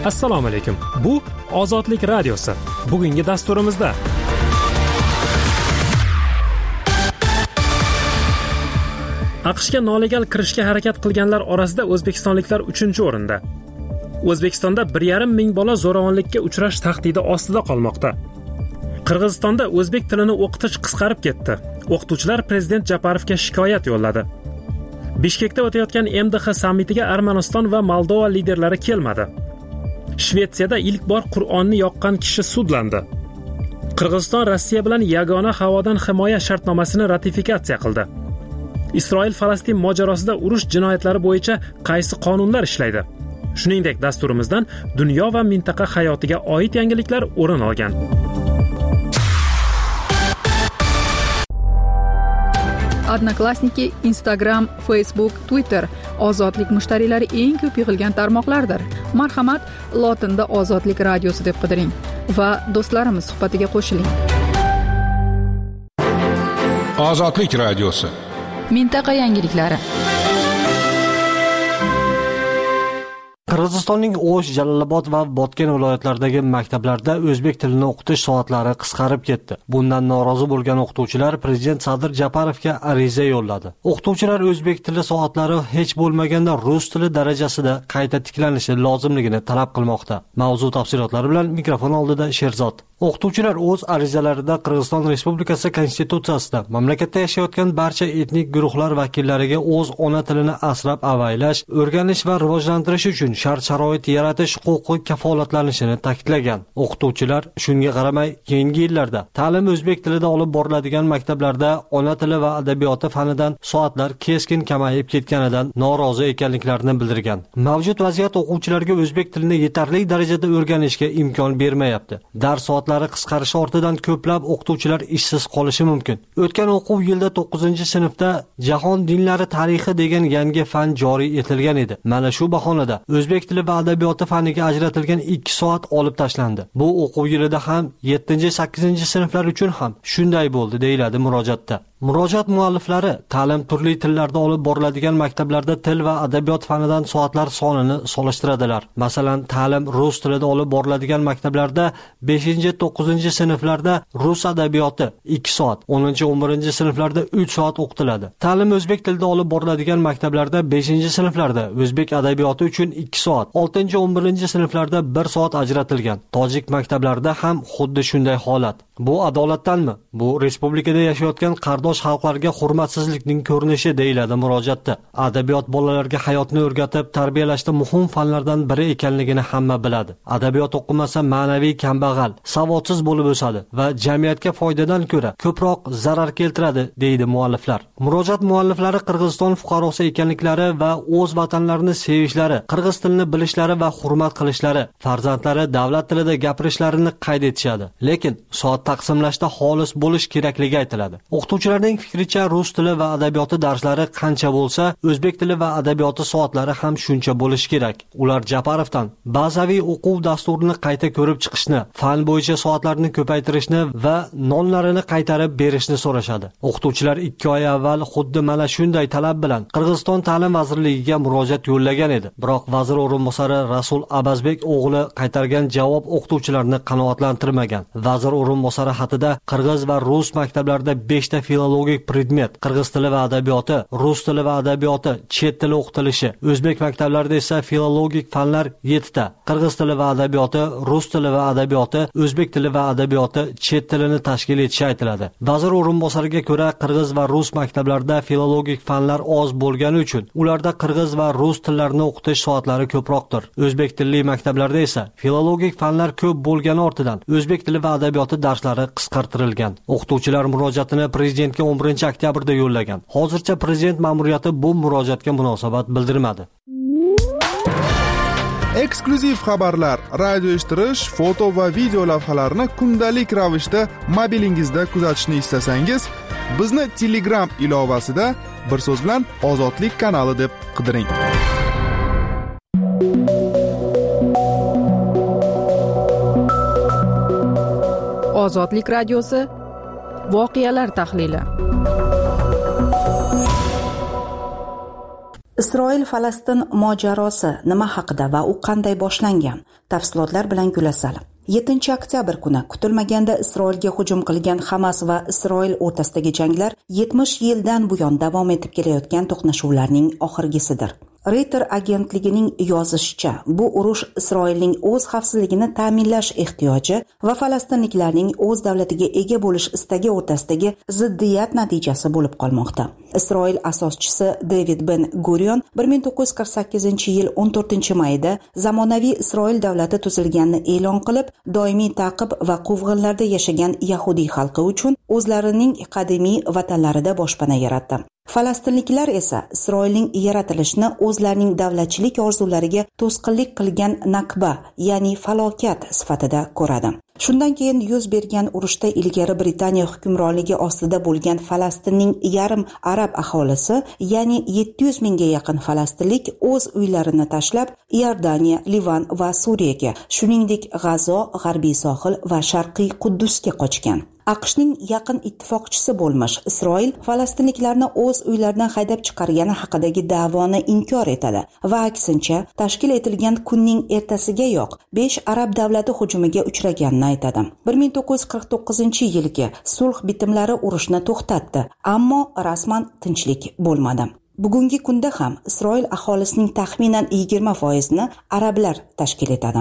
Assalomu alaykum. Bu Ozodlik radiosi. Bugungi dasturimizda AQShga nolegal kirishga harakat qilganlar orasida o'zbekistonliklar 3-o'rinda. O'zbekistonda 1,5 ming bola zo'ravonlikka uchrash tahdidi ostida qolmoqda. Qirg'izistonda o'zbek tilini o'qitish qisqarib ketdi. O'qituvchilar prezident Japarovga shikoyat yo'lladi. Bishkekda o'tayotgan MDH sammitiga Armaniston va Moldova liderlari kelmadi. Shvetsiyada ilk bor Qur'onni yoqqan kishi sudlandi. Qirg'iziston Rossiya bilan yagona havodan himoya shartnomasini ratifikatsiya qildi. Isroil-Falastin mojarosida urush jinoyatlari bo'yicha qaysi qonunlar ishlaydi? Shuningdek, dasturimizdan dunyo va mintaqa hayotiga oid yangiliklar o'rin olgan. Odnoklassniki, Instagram, Facebook, Twitter ozodlik mushtariylari eng ko'p yig'ilgan tarmoqlardir. Marhamat, lotinda Ozodlik radiosi deb qidiring va do'stlarimiz suhbatiga qo'shiling. Ozodlik radiosi. Mintaqa yangiliklari. Qirg'izistonning O'sh, Jalolobod va Botken viloyatlaridagi maktablarda o'zbek tilini o'qitish soatlari qisqarib ketdi. Bundan norozi bo'lgan o'qituvchilar prezident Sadir Japarovga ariza yo'lladi. O'qituvchilar o'zbek tili soatlari hech bo'lmaganda rus tili darajasida qayta tiklanishi lozimligini talab qilmoqda. Mavzu tafsilotlari bilan mikrofon oldida Sherzod. O'qituvchilar o'z arizalarida Qirg'iziston Respublikasi Konstitutsiyasida mamlakatda yashayotgan barcha etnik guruhlar vakillariga o'z ona tilini asrab-avaylash, o'rganish va rivojlantirish uchun shart-sharoit yaratish huquqi kafolatlanishini ta'kidlagan. O'qituvchilar shunga qaramay, keyingi yillarda ta'lim o'zbek tilida olib boriladigan maktablarda ona tili va adabiyoti fanidan soatlar keskin kamayib ketganidan norozi ekanliklarini bildirgan. Mavjud vaziyat o'quvchilarga o'zbek tilini yetarli darajada o'rganishga imkon bermayapti. Dars soatlari qisqarishi ortidan ko'plab o'qituvchilar ishsiz qolishi mumkin. O'tgan o'quv yilida 9-sinfda Jahon dinlari tarixi degan yangi fan joriy etilgan edi. Mana shu bahonada o'zbek tili va adabiyoti faniga ajratilgan 2 soat olib tashlandi. Bu o'quv yilida ham 7-8-sinflar uchun ham shunday bo'ldi, deyiladi murojaatda. Murojaat mualliflari ta'lim turli tillarda olib boriladigan maktablarda til va adabiyot fanidan soatlar sonini solishtiradilar. Masalan, ta'lim rus tilida olib boriladigan maktablarda 5-9-sinflarda rus adabiyoti 2 soat, 10-11-sinflarda 3 soat o'qitiladi. Ta'lim o'zbek tilida olib boriladigan maktablarda 5-sinflarda o'zbek adabiyoti uchun 2 soat, 6-11-sinflarda 1 soat ajratilgan. Tojik maktablarida ham xuddi shunday holat. Bu adolatdanmi? Bu respublikada yashayotgan qardosh xalqlarga hurmatsizlikning ko'rinishi, deyiladi murojaatda. Adabiyot bolalarga hayotni o'rgatib, tarbiyalashda muhim fanlardan biri ekanligini hamma biladi. Adabiyot o'qimasa ma'naviy kambag'al, savodsiz bo'lib o'sadi va jamiyatga foydadan ko'ra ko'proq zarar keltiradi, deydi mualliflar. Murojaat mualliflari Qirg'iziston fuqarosi ekanliklari va o'z vatanlarini sevishlari, qirg'iz tilini bilishlari va hurmat qilishlari, farzandlari davlat tilida gapirishlarini qayd etishadi. Lekin soat taqsimlashda xolis bo'lish kerakligi aytiladi. O'qituvchilarning fikricha, rus tili va adabiyoti darslari qancha bo'lsa, o'zbek tili va adabiyoti soatlari ham shuncha bo'lishi kerak. Ular Japarovdan bazaviy o'quv dasturini qayta ko'rib chiqishni, fan bo'yicha soatlarni ko'paytirishni va nonlarini qaytarib berishni so'rashadi. O'qituvchilar 2 oy avval xuddi mana shunday talab bilan Qirg'iziston ta'lim vazirligiga murojaat yo'llagan edi. Biroq vazir o'rinbosari Rasul Abazbek o'g'li qaytargan javob o'qituvchilarni qanoatlantirmagan. Vazir o'rinbosari xatida qirg'iz va rus maktablarida 5 ta filologik predmet, qirg'iz tili va adabiyoti, rus tili va adabiyoti, chet tili o'qitilishi, o'zbek maktablarida esa filologik fanlar 7 ta, qirg'iz tili va adabiyoti, rus tili va adabiyoti, o'zbek tili va adabiyoti, chet tilini tashkil etishi aytiladi. Vazir o'rinbosariga ko'ra, qirg'iz va rus maktablarida filologik fanlar oz bo'lgani uchun ularda qirg'iz va rus tillarini o'qitish soatlari ko'proqdir. O'zbek tilli maktablarda esa filologik fanlar ko'p bo'lgani ortidan o'zbek tili va adabiyoti darslari qisqartirilgan. O'qituvchilar murojaatini prezidentga 11-oktyabrda yo'llagan. Hozircha prezident ma'muriyati bu murojaatga munosabat bildirmadi. Eksklyuziv xabarlar, radio eshittirish, foto va video lavhalarni kundalik ravishda mobilingizda kuzatishni istasangiz, bizni Telegram ilovasida bir so'z bilan Ozodlik kanali deb qidiring. Ozodlik radiosi voqealar tahlili. Isroil-Falastin mojarosi nima haqida va u qanday boshlangan? Tafsilotlar bilan Gulasal. 7 oktyabr kuni kutilmaganda Isroilga hujum qilgan Hamas va Isroil o'rtasidagi janglar 70 yildan buyon davom etib kelayotgan to'qnashuvlarning oxirgisidir. Reuters agentligining yozishicha, bu urush Isroilning o'z xavfsizligini ta'minlash ehtiyoji va falastinliklarning o'z davlatiga ega bo'lish istagi o'rtasidagi ziddiyat natijasi bo'lib qolmoqda. Isroil asoschisi David Ben Gurion 1948-yil 14-mayda zamonaviy Isroil davlati tuzilganini e'lon qilib, doimiy ta'qib va quvg'inlarda yashagan yahudiy xalqi uchun o'zlarining qadimiy vatanlarida boshpana yaratdi. Falastinliklar esa Isroilning yaratilishini o'zlarining davlatchilik orzulariga to'sqinlik qilgan nakba, ya'ni falokat sifatida ko'radi. Shundan keyin yuz bergan urushda ilgari Britaniya hukmronligi ostida bo'lgan Falastinning yarim arab aholisi, ya'ni 700 mingga yaqin falastinlik o'z uylarini tashlab Iordaniya, Livan va Suriyaga, shuningdek G'azo, G'arbiy sohil va Sharqiy Quddusga qochgan. AQShning yaqin ittifoqchisi bo'lmish Isroil falastinliklarni o'z uylaridan haydab chiqargani haqidagi da'voni inkor etadi va aksincha tashkil etilgan kunning ertasigayoq 5 arab davlati hujumiga uchraganini aytadi. 1949-yilgi sulh bitimlari urushni to'xtatdi, ammo rasman tinchlik bo'lmadi. Bugungi kunda ham Isroil aholisining taxminan 20%ni arablar tashkil etadi.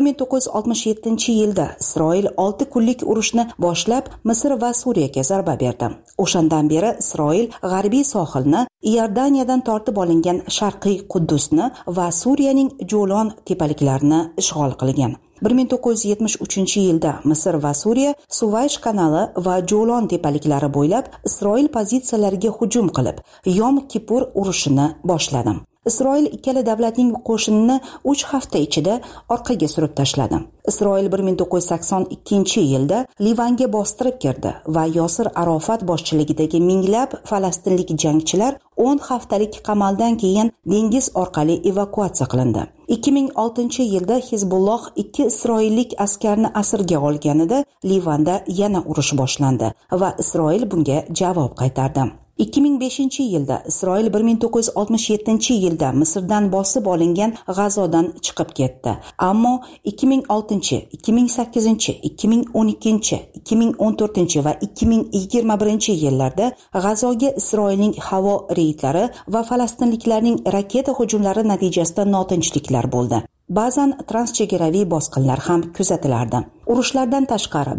1967-yilda Isroil 6 kunlik urushni boshlab Misr va Suriyaga zarba berdi. O'shandan beri Isroil G'arbiy sohilni, Iordaniyadan tortib olingan Sharqiy Quddusni va Suriyaning Jo'lon tepaliklarini ishg'ol qilgan. 1973-yilda Misr va Suriya Suvaysh kanali va Jo'lon tepaliklari bo'ylab Isroil pozitsiyalariga hujum qilib, Yom Kipur urushini boshladi. Isroil ikkala davlatning qo'shinini 3 hafta ichida orqaga surib tashladi. Isroil 1982-yilda Livanga bostirib kirdi va Yosir Arofat boshchiligidagi minglab falastinlik jangchilar 10 haftalik qamaldan keyin dengiz orqali evakuatsiya qilindi. 2006-yilda Hizbulloh 2 isroillik askarni asirga olganida Livanda yana urush boshlandi va Isroil bunga javob qaytardi. 2005-yilda Isroil 1967-yilda Misrdan bosib olingan G'azodan chiqib ketdi. Ammo 2006, 2008, 2012, 2014 va 2021-yillarda G'azoga Isroilning havo reydlari va falastinliklarning raketa hujumlari natijasida notinchliklar bo'ldi. Ba'zan transchegaraviy bosqinlar ham kuzatilardi. Urushlardan tashqari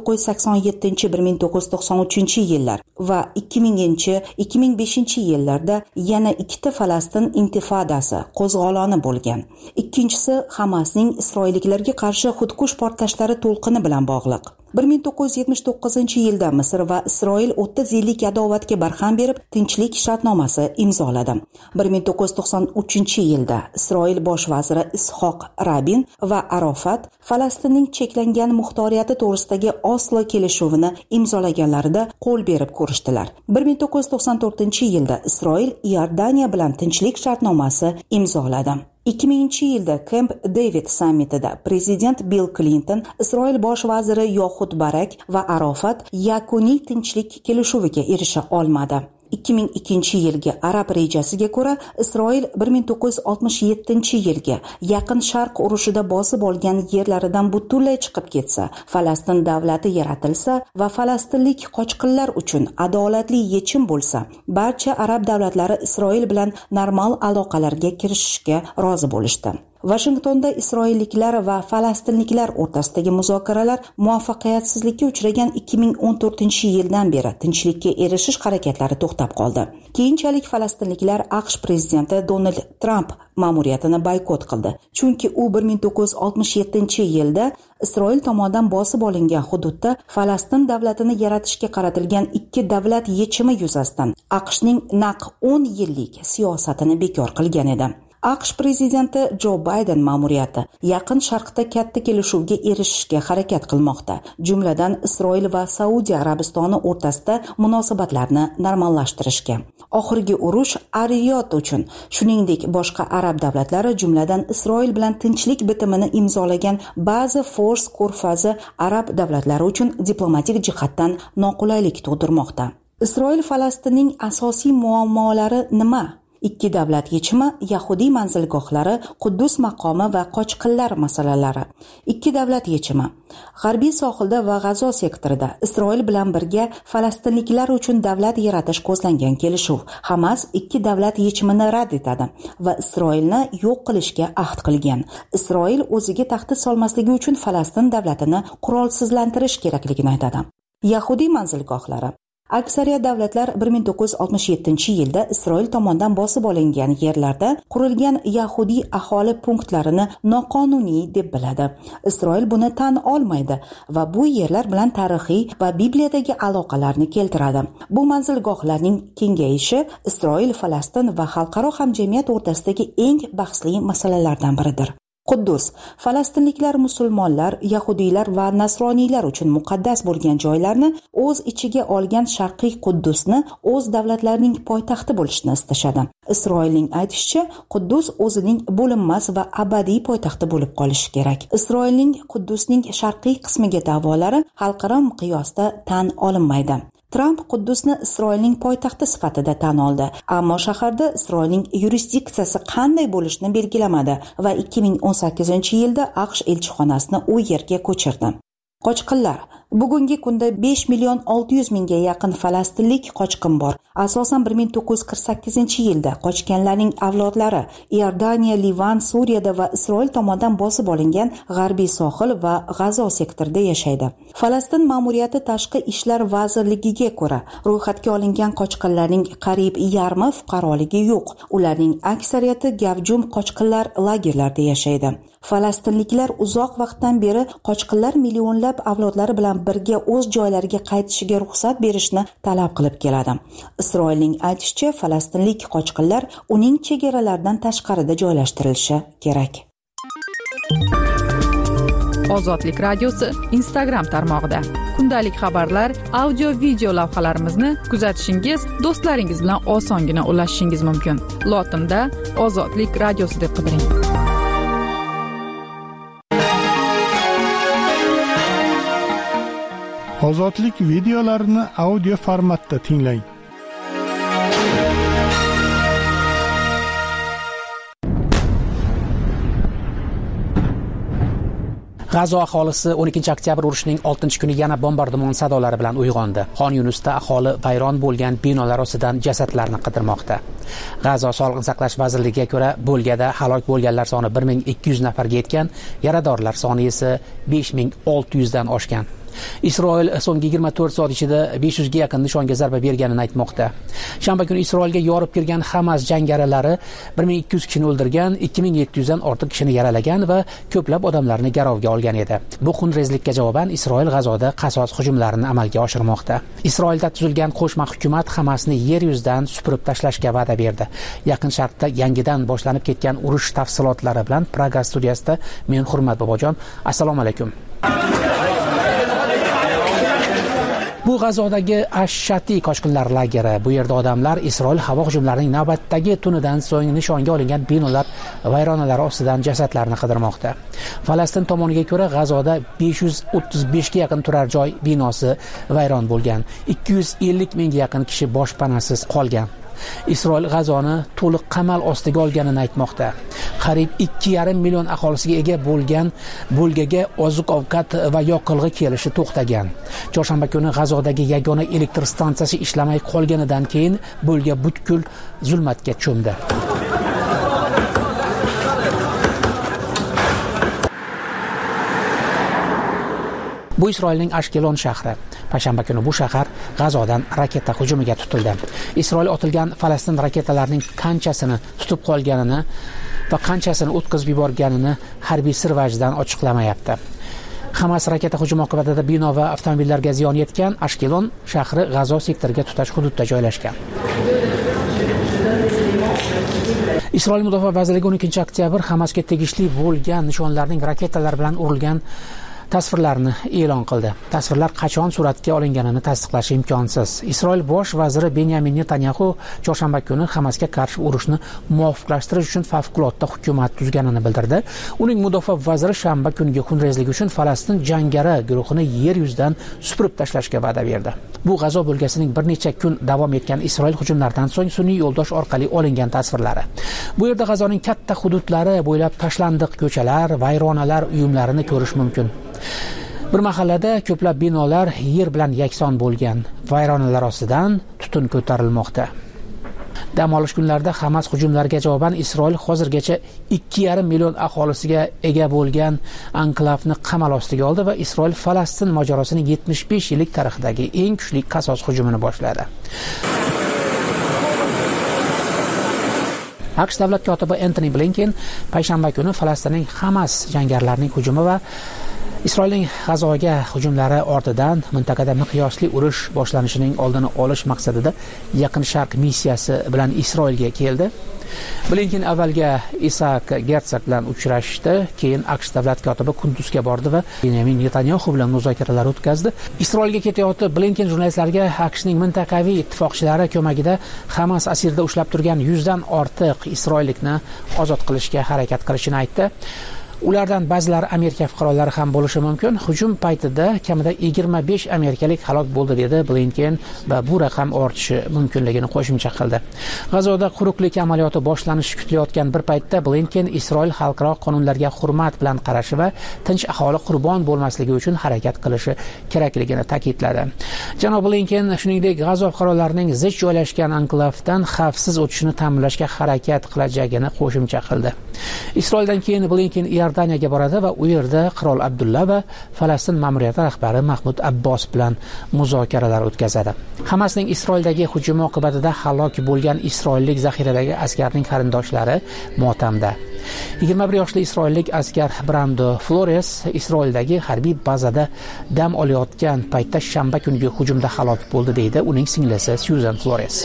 1987-1993-yillar va 2000-2005-yillarda yana ikkita Falastin intifodasi qo'zg'oloni bo'lgan. Ikkinchisi Hamasning isroilliklarga qarshi xudkush portlashlari to'lqini bilan bog'liq. 1979-yilda Misr va Isroil 30 yillik adovatga barham berib, tinchlik shartnomasi imzoladi. 1993-yilda Isroil bosh vaziri Ishoq Rabin va Arofat Falastinning cheklangan muxtoriyati to'g'risidagi Oslo kelishuvini imzolaganlarida qo'l berib ko'rishdilar. 1994-yilda Isroil Iordaniya bilan tinchlik shartnomasi imzoladi. 2000-yilda Camp David sammitida prezident Bill Clinton, Isroil bosh vaziri Yoxud Barak va Arofat yakuniy tinchlik kelishuviga erisha olmadi. 2002-yilgi arab rejasiga ko'ra Isroil 1967-yilga Yaqin Sharq urushida bosib olgan yerlaridan butunlay chiqib ketsa, Falastin davlati yaratilsa va falastinlik qochqinlar uchun adolatli yechim bo'lsa, barcha arab davlatlari Isroil bilan normal aloqalarga kirishishga rozi bo'lishdi. Washingtonda isroilliklar va falastinliklar o'rtasidagi muzokaralar muvaffaqiyatsizlikka uchragan 2014-yildan beri tinchlikka erishish harakatlari to'xtab qoldi. Keyinchalik falastinliklar AQSh prezidenti Donald Trump ma'muriyatini boykot qildi, chunki u 1967-yilda Isroil tomonidan bosib olingan hududda Falastin davlatini yaratishga qaratilgan ikki davlat yechimi yuzasidan AQShning naq 10 yillik siyosatini bekor qilgan edi. AQSh prezidenti Joe Biden ma'muriyati Yaqin Sharqda katta kelishuvga erishishga harakat qilmoqda, jumladan Isroil va Saudiya Arabistoni o'rtasida munosabatlarni normallashtirishga. Oxirgi urush Ariyot uchun, shuningdek boshqa arab davlatlari, jumladan Isroil bilan tinchlik bitimini imzolagan ba'zi Fors ko'rfazi arab davlatlari uchun diplomatik jihatdan noqulaylik tug'dirmoqda. Isroil Falastinning asosiy muammolari nima? Ikki davlat yechimi, Yahudiy manzilgohlari, Quddus maqomi va qochqinlar masalalari. Ikki davlat yechimi. G'arbiy sohilda va G'azo sektorida Isroil bilan birga falastinliklar uchun davlat yaratish ko'zlangan kelishuv. Hamas ikki davlat yechimini rad etadi va Isroilni yo'q qilishga ahd qilgan. Isroil o'ziga tahdid solmasligi uchun Falastin davlatini qurolsizlantirish kerakligini aytadi. Yahudiy manzilgohlari. Aksariyat davlatlar 1967-yilda Isroil tomonidan bosib olingan yerlarda qurilgan Yahudiy aholi punktlarini noqonuniy deb biladi. Isroil buni tan olmaydi va bu yerlar bilan tarixiy va Bibliyadagi aloqalarni keltiradi. Bu manzilgohlarning kengayishi Isroil, Falastin va xalqaro hamjamiyat o'rtasidagi eng bahsli masalalardan biridir. Quddus, falastinliklar, musulmonlar, yahudiylar va nasroniylar uchun muqaddas bo'lgan joylarni o'z ichiga olgan Sharqiy Quddusni o'z davlatlarining poytaxti bo'lishni istashadi. Isroilning aytishicha, Quddus o'zining bo'linmas va abadiy poytaxti bo'lib qolishi kerak. Isroilning Quddusning sharqiy qismiga da'volari xalqaro miqyosda tan olinmaydi. Tramp Quddusni Isroilning poytaxti sifatida tan oldi, ammo shaharda Isroilning yurisdiksiyasi qanday bo'lishini belgilamadi va 2018-yilda AQSh elchixonasini u yerga ko'chirdi. Qochqinlar. Bugungi kunda 5.600.000 ga yaqin falastinlik qochqin bor. Asosan 1948-yilda qochganlarning avlodlari Iordaniya, Livan, Suriyada va Isroil tomonidan bosib olingan G'arbiy sohil va G'azo sektorida yashaydi. Falastin ma'muriyati tashqi ishlar vazirligiga ko'ra, ro'yxatga olingan qochqinlarning qariyb yarmi fuqaroligi yo'q. Ularning aksariyati gavjum qochqinlar lagerlarida yashaydi. Falastinliklar uzoq vaqtdan beri qochqinlar millionlab avlodlari bilan birga o'z joylariga qaytishiga ruxsat berishni talab qilib keladi. Isroilning aytishicha, falastinlik qochqinlar uning chegaralaridan tashqarida joylashtirilishi kerak. Ozodlik radiosi Instagram tarmog'ida kundalik xabarlar, audio, video lavhalarimizni kuzatishingiz, do'stlaringiz bilan osongina ulashishingiz mumkin. Lotinda Ozodlik radiosi deb qidiring. Ozodlik videolarini audio formatda tinglang. G'azo aholisi 12 oktyabr urushining 6-kuni yana bombardimon sadolari bilan uyg'ondi. Xon Yunusda aholi vayron bo'lgan binolar ostidan jasadlarni qidirmoqda. G'azo Sog'liqni saqlash vazirligiga ko'ra, bo'lgada halok bo'lganlar soni 1200 nafarga yetgan, yaradorlar soni esa 5600 dan oshgan. Isroil so'nggi 24 soat ichida 500 ga yaqin nishonga zarba berganini aytmoqda. Shanba kuni Isroilga yorib kirgan Hamas jangarilari 1200 kishini o'ldirgan, 2700 dan ortiq kishini yaralagan va ko'plab odamlarni garovga olgan edi. Bu xunrezlikka javoban Isroil G'azoda qasos hujumlarini amalga oshirmoqda. Isroilda tuzilgan qo'shma hukumat Hamasni yer yuzidan supurib tashlashga va'da berdi. Yaqin Sharqda yangidan boshlanib ketgan urush tafsilotlari bilan Praga studiyasida men Hurmat Bobojon. Assalomu alaykum. Bu G'azodagi Ash-Shati qochqinlar lageri. Bu yerda odamlar Isroil havo hujumlarining navbatdagi tunidan so'ng nishonga olingan binolar vayronalari ostidan jasadlarni qidirmoqda. Falastin tomoniga ko'ra, G'azoda 535 ga yaqin turar joy binosi vayron bo'lgan. 250 mingga yaqin kishi boshpanasiz qolgan. Isroil G'azoni to'liq qamal ostiga olganini aytmoqda. Qariyb 2,5 million aholisiga ega bo'lgan bo'lgaga oziq-ovqat va yoqilg'i kelishi to'xtagan. Chorshanba kuni G'azodagi yagona elektr stansiyasi ishlamay qolganidan keyin bo'lga butkul zulmatga cho'mdi. Bu Isroilning Ashkelon shahri. Payshanba kuni bu shahar G'azodan raketa hujumiga tutildi. Isroil otilgan Falastin raketalarining qanchasini tutib qolganini va qanchasini o'tkazib yuborganini harbiy sir vajdan ochiqlamayapti. Hamas raketa hujumi oqibatida bino va avtomobillarga ziyon yetgan. Ashkelon shahri G'azo sektoriga tutash hududda joylashgan. Isroil Mudofaa vazirligi 12 oktyabr Hamasga tegishli bo'lgan nishonlarning raketalar bilan urilgan tasvirlarni e'lon qildi. Tasvirlar qachon suratga olinganini tasdiqlash imkonsiz. Isroil bosh vaziri Benyamin Netanyahu chorshanba kuni Hamasga qarshi urushni muvofiqlashtirish uchun favqulodda hukumat tuzganini bildirdi. Uning mudofaa vaziri shanba kungi xunrezlik uchun Falastin jangari guruhini yer yuzidan supurib tashlashga va'da berdi. Bu G'azo bo'lkasining bir necha kun davom etgan Isroil hujumlaridan so'ng sun'iy yo'ldosh orqali olingan tasvirlari. Bu yerda G'azoning katta hududlari bo'ylab tashlandiq ko'chalar, vayronalar uyumlarini ko'rish mumkin. Bir mahallada ko'plab binolar yer bilan yakson bo'lgan. Vayronalar ostidan tutun ko'tarilmoqda. Dam olish kunlarida Hamas hujumlariga javoban Isroil hozirgacha 2,5 million aholisiga ega bo'lgan anklavni qamal ostiga oldi va Isroil Falastin mojarosining 75 yillik tarixidagi eng kuchli qasos hujumini boshladi. AQSh davlat kotibi Antony Blinken payshanba kuni Falastinning Hamas jangarlarining hujumi va Isroilning G'azoga hujumlari ortidan mintaqada miqyosli urush boshlanishining oldini olish maqsadida Yaqin Sharq missiyasi bilan Isroilga keldi. Blinken avvalga Isaac Herzog bilan uchrashdi, keyin AQSh davlat kotibi Kunduzga bordi va Benyamin Netanyahu bilan muzokaralar o'tkazdi. Isroilga ketayotib Blinken jurnalistlarga AQShning mintaqaviy ittifoqchilari ko'magida Hamas asirda ushlab turgan 100 dan ortiq isroillikni ozod qilishga harakat qilishini aytdi. Ulardan ba'zilari Amerika fuqarolari ham bo'lishi mumkin. Hujum paytida kamida 25 amerikalik halok bo'ldi dedi Blinken va bu raqam ortishi mumkinligini qo'shimcha qildi. G'azoda quruqlik amaliyoti boshlanishi kutilayotgan bir paytda Blinken Isroil xalqaro qonunlarga hurmat bilan qarashi va tinch aholi qurbon bo'lmasligi uchun harakat qilishi kerakligini ta'kidladi. Janob Blinken shuningdek G'azo fuqarolarining zich joylashgan anklavdan xavfsiz o'tishini ta'minlashga harakat qilajagini qo'shimcha qildi. Isroildan keyin Blinken Iordaniyaga boradi va u yerda qirol Abdulla va Falastin ma'muriyati rahbari Mahmud Abbos bilan muzokaralar o'tkazadi. Hamasning Isroildagi hujumi oqibatida halok bo'lgan isroillik zaxiradagi askarning qarindoshlari motamda. 21 yoshli isroillik askar Brando Flores Isroildagi harbiy bazada dam olayotgan paytda shanba kungi hujumda halok bo'ldi deydi uning singlisi Susan Flores.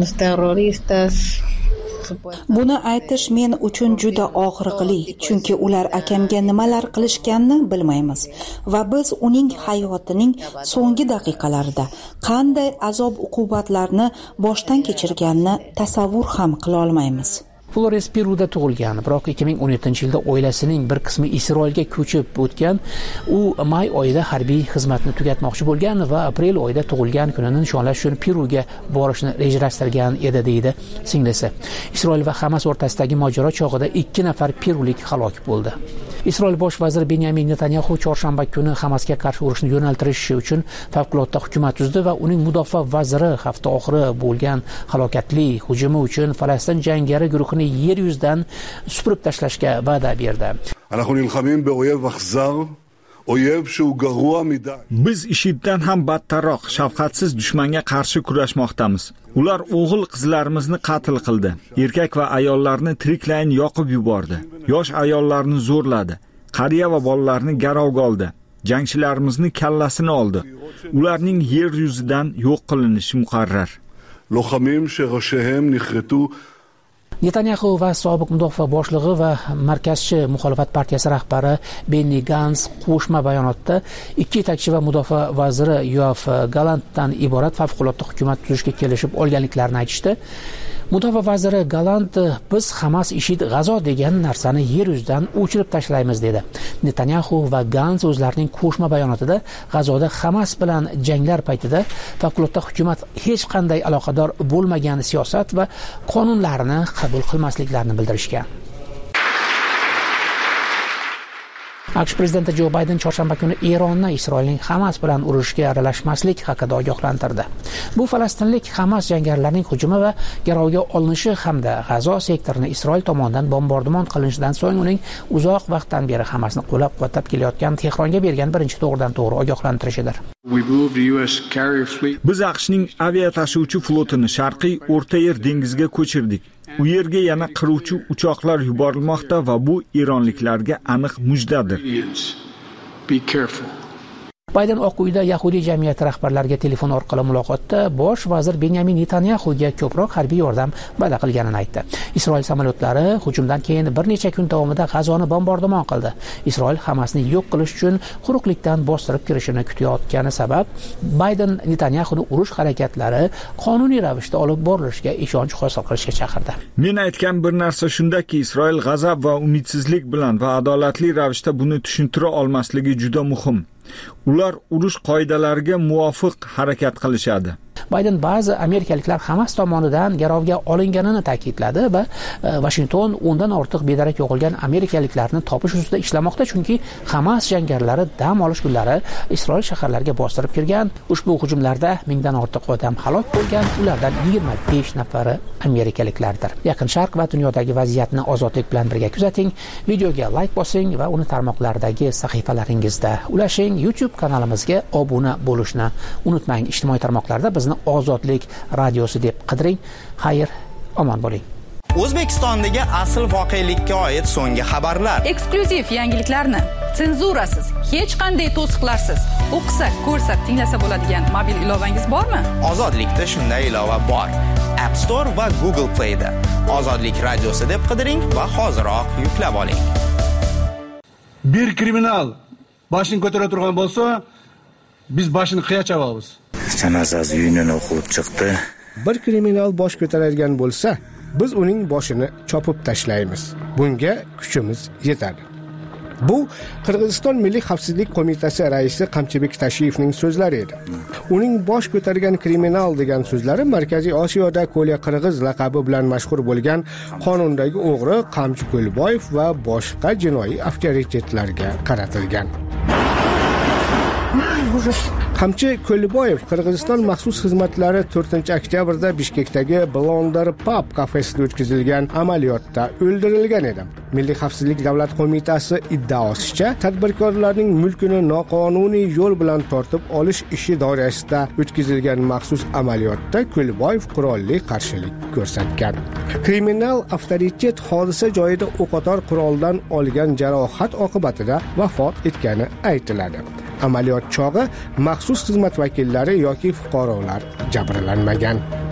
Buni aytish men uchun juda og'riqli, chunki ular akamga nimalar qilishganini bilmaymiz va biz uning hayotining so'nggi daqiqalarida qanday azob-uqubatlarni boshdan kechirganini tasavvur ham qila olmaymiz. Flores Peruda tug'ilgan, biroq 2017-yilda oilasining bir qismi Isroilga ko'chib o'tgan. U may oyida harbiy xizmatni tugatmoqchi bo'lgan va aprel oyida tug'ilgan kunini nishonlash uchun Peruga borishni rejalashtirgan edi deydi singlisi. Isroil va Hamas o'rtasidagi mojaro chog'ida 2 nafar perulik halok bo'ldi. Isroil bosh vaziri Benyamin Netanyahu chorshanba kuni Hamasga qarshi urushni yo'naltirish uchun favqulodda hukumat tuzdi va uning mudofaa vaziri hafta oxiri bo'lgan halokatli hujumi uchun Falastin jangari guruhini yer yuzidan supurib tashlashga va'da berdi. Biz IShIDdan ham battarroq shafqatsiz dushmanga qarshi kurashmoqdamiz. Ular o'g'il qizlarimizni qatl qildi. Erkak va ayollarni tiriklayin yoqib yubordi. Yosh ayollarni zo'rladi. Qariya va bolalarni garovga oldi. Jangchilarimizni kallasini oldi. Ularning yer yuzidan yo'q qilinishi muqarrar. Netanyahu va sobiq mudofaa boshlig'i va markazchi muxolifat partiyasi rahbari Benny Gantz qo'shma bayonotda ikki yetakchi va mudofaa vaziri Yoav Galantdan iborat favqulodda hukumat tuzishga kelishib olganliklarini aytishdi. Mudofaa vaziri Galant biz Hamas IShID G'azo degan narsani yer yuzidan o'chirib tashlaymiz dedi. Netanyahu va Gantz o'zlarining qo'shma bayonotida G'azoda Hamas bilan janglar paytida favqulodda hukumat hech qanday aloqador bo'lmagan siyosat va qonunlarni qabul qilmasliklarini bildirishgan. AQSh prezidenti Jo Bayden chorshanba kuni Eronni Isroilning Hamas bilan urushga aralashmaslik haqida ogohlantirdi. Bu falastinlik Hamas jangarilarining hujumi va garovga olinishi hamda G'azo sektorini Isroil tomonidan bombardimon qilinishidan so'ng uning uzoq vaqtdan beri Hamasni qo'llab-quvvatlab kelayotgan Tehronga bergan birinchi to'g'ridan-to'g'ri ogohlantirishidir. Biz AQShning avia tashuvchi flotini Sharqiy O'rta Yer dengiziga ko'chirdik. U yerga yana qiruvchi uchoqlar yuborilmoqda va bu eronliklarga aniq mujdadir. Bayden Oq uyda Yahudiy jamiyati rahbarlariga telefon orqali muloqotda bosh vazir Benyamin Netanyahuga ko'proq harbiy yordam va'da qilganini aytdi. Isroil samolyotlari hujumdan keyin bir necha kun davomida G'azoni bombardimon qildi. Isroil Hamasni yo'q qilish uchun quruqlikdan bostirib kirishini kutayotgani sabab Bayden Netanyahuni urush harakatlari qonuniy ravishda olib borilishiga ishonch hosil qilishga chaqirdi. Men aytgan bir narsa shundaki, Isroil g'azab va umidsizlik bilan va adolatli ravishda buni tushuntira olmasligi juda muhim. Ular urush qoidalariga muvofiq harakat qilishadi. Bayden ba'zi amerikaliklar Hamas tomonidan garovga olinganini ta'kidladi va Washington undan ortiq bedarak yo'qolgan amerikaliklarni topish ustida ishlamoqda, chunki Hamas jangarilari dam olish kunlari Isroil shaharlariga bostirib kirgan. Ushbu hujumlarda mingdan ortiq odam halok bo'lgan, ulardan 25 nafari amerikaliklardir. Yaqin Sharq va dunyodagi vaziyatni ozodlik bilan birga kuzating. Videoga like bosing va uni tarmoqlardagi sahifalaringizda ulashing. YouTube kanalimizga obuna bo'lishni unutmang. Ijtimoiy tarmoqlarda bizni Ozodlik radiosi deb qidiring. Xayr, omon bo'ling. O'zbekistondagi asl voqelikka oid so'nggi xabarlar, eksklyuziv yangiliklarni senzurasiz, hech qanday to'siqlarsiz o'qisa, ko'rsa, tinglasa bo'ladigan mobil ilovangiz bormi? Ozodlikda shunday ilova bor. App Store va Google Play da Ozodlik radiosi deb qidiring va hoziroq yuklab oling. Bir kriminal boshini ko'tara turgan bo'lsa, biz boshini qiya chavamiz. Janozasi uyini o'qib chiqdi. Bir kriminal bosh ko'taradigan bo'lsa, biz uning boshini chopib tashlaymiz. Bunga kuchimiz yetadi. Bu Qirg'iziston Milliy xavfsizlik qo'mitasi raisi Qamchibek Tashiyevning so'zlari edi. Uning bosh ko'targan kriminal degan so'zlari Markaziy Osiyoda Ko'lya Qirg'iz laqabi bilan mashhur bo'lgan qonundagi o'g'ri Qamchi Ko'lboyev va boshqa jinoiy avtoritetlarga qaratilgan. Qamchi Ko'lboyev Qirg'iziston maxsus xizmatlari 4-oktyabrda Bishkekdagi Blonder Pub kafesida o'tkazilgan amaliyotda o'ldirilgan edi. Milliy xavfsizlik davlat qo'mitasi iddaosicha, tadbirkorlarning mulkini noqonuniy yo'l bilan tortib olish ishi doirasida o'tkazilgan maxsus amaliyotda Ko'lboyev qurolli qarshilik ko'rsatgan. Kriminal avtoritet hodisa joyida o'qotar quroldan olgan jarohat oqibatida vafot etgani aytiladi. Amaliyot chog'i maxsus xizmat vakillari yoki fuqarolar jabrlanmagan.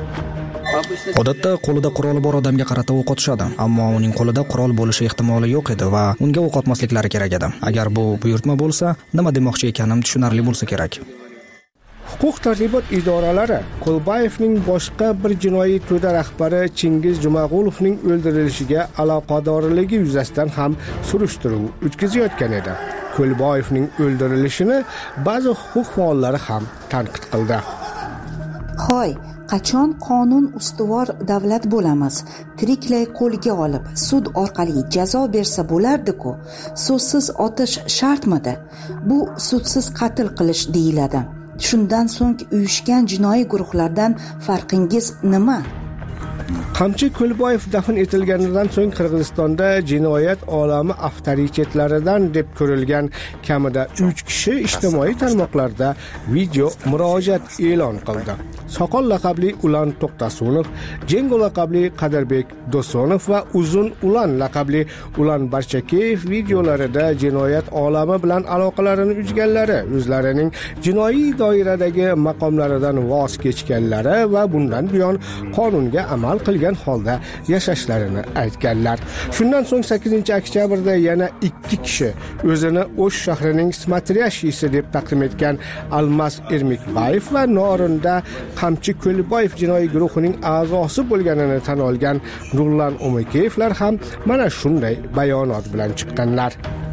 Odatda qo'lida quroli bor odamga qarata o'q otishadi, ammo uning qo'lida qurol bo'lishi ehtimoli yo'q edi va unga o'q otmasliklari kerak edi. Agar bu buyurtma bo'lsa, nima demoqchi ekanim tushunarli bo'lsa kerak. Huquq tartibot idoralari Ko'lboyevning boshqa bir jinoiy to'da rahbari Chingiz Jumag'ulovning o'ldirilishiga aloqadorligi yuzasidan ham surishtiruv o'tkazayotgan edi. Ko'lboyevning o'ldirilishini ba'zi huquq faollari ham tanqid qildi. Hoy, qachon qonun ustuvor davlat bo'lamiz? Tiriklay qo'lga olib, sud orqali jazo bersa bo'lardi-ku. So'zsiz otish shartmidi? Bu sudsiz qatl qilish deyiladi. Shundan so'ng uyushgan jinoiy guruhlardan farqingiz nima? Qamchi Ko'lboyev dafn etilganidan so'ng Qirg'izistonda jinoyat olami avtoritetlaridan deb ko'rilgan kamida 3 kishi ijtimoiy tarmoqlarda video murojaat e'lon qildi. Soqol laqabli Ulan To'xtasunov, Jengo laqabli Qadirbek Dosonov va Uzun Ulan laqabli Ulan Barchakeyev videolarida jinoyat olami bilan aloqalarini uzganlari, o'zlarining jinoiy doiradagi maqomlaridan voz kechganlari va bundan buyon qonunga amal qilgan holda yashashlarini aytganlar. Shundan so'ng 8-oktyabrda yana 2 kishi o'zini O'sh shahrining Smatrashisi deb taqdim etgan Almas Ermekbayev va Norinda Qamchi Ko'lboyev jinoiy guruhining a'zosi bo'lganini tan olgan Nurlan Umekeyevlar ham mana shunday bayonot bilan chiqqanlar.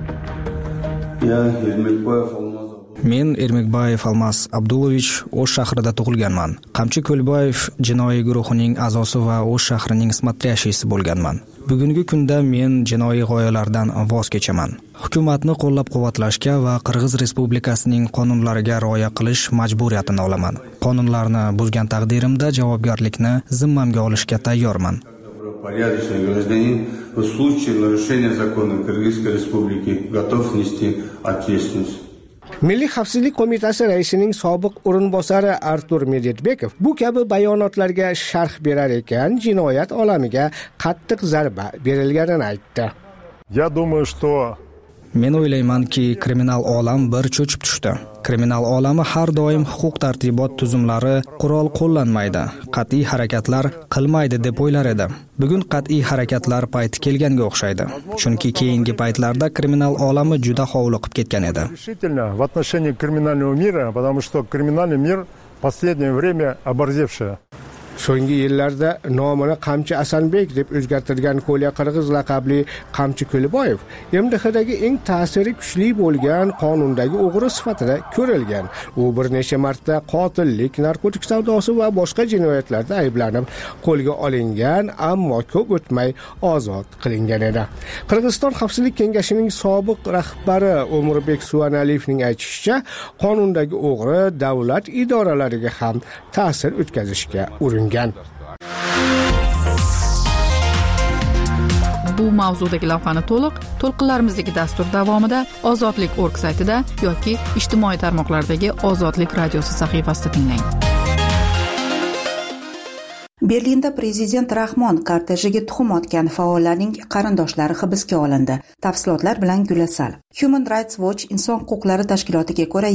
Men Ermekbayev Almas Abdulovich O'sh shahrida tug'ilganman. Qamchi Ko'lboyev jinoiy guruhining a'zosi va O'sh shahrining Smatrashisi bo'lganman. Bugungi kunda men jinoiy g'oyalardan voz kechaman. Hukumatni qo'llab-quvvatlashga va Qirg'iz Respublikasining qonunlariga rioya qilish majburiyatini olaman. Qonunlarni buzgan taqdirimda javobgarlikni zimmamga olishga tayyorman. Порядочный гражданин в случае нарушения законов Кыргызской Республики готов нести ответственность. Milliy xavfsizlik qo'mitasi raisining sobiq o'rinbosari Artur Medvedbekov bu kabi bayonotlarga sharh berar ekan, jinoyat olamiga qattiq zarba berilganini aytdi. Я думаю, что Men o'ylaymanki, kriminal olam bir cho'chib tushdi. Kriminal olami har doim huquq-tartibot tuzumlari, qurol qo'llanmaydi, qat'iy harakatlar qilmaydi deb o'ylar edi. Bugun qat'iy harakatlar payti kelganga o'xshaydi. Chunki keyingi paytlarda kriminal olami juda hovliqib ketgan edi. Решительно в отношении криминального мира, потому что криминальный мир в последнее время оборзевший. So'nggi yillarda nomini Qamchi Asanbek deb o'zgartirgan Qo'liya Qirg'iz laqabli Qamchi Ko'liboyev MDHdagi eng ta'siri kuchli bo'lgan qonundagi o'g'ri sifatida ko'rilgan. U bir necha marta qotillik, narkotik savdosi va boshqa jinoyatlarda ayblanib qo'lga olingan, ammo ko'p o'tmay ozod qilingan edi. Qirg'iziston Xavfsizlik kengashining sobiq rahbari O'murbek Suvanaliyevning aytishicha, qonundagi o'g'ri davlat idoralariga ham ta'sir o'tkazishga uringan. Bu mavzudagi lavhani to'lqinlarimizdagi dastur davomida Ozodlik.org saytida yoki ijtimoiy tarmoqlardagi Ozodlik radiosi sahifasida tinglang. Berlinda prezident Rahmon kortejiga tuxum otgan faollarning qarindoshlari hibsga olindi. Tafsilotlar bilan Gulasal. Human Rights Watch inson huquqlari tashkilotiga ko'ra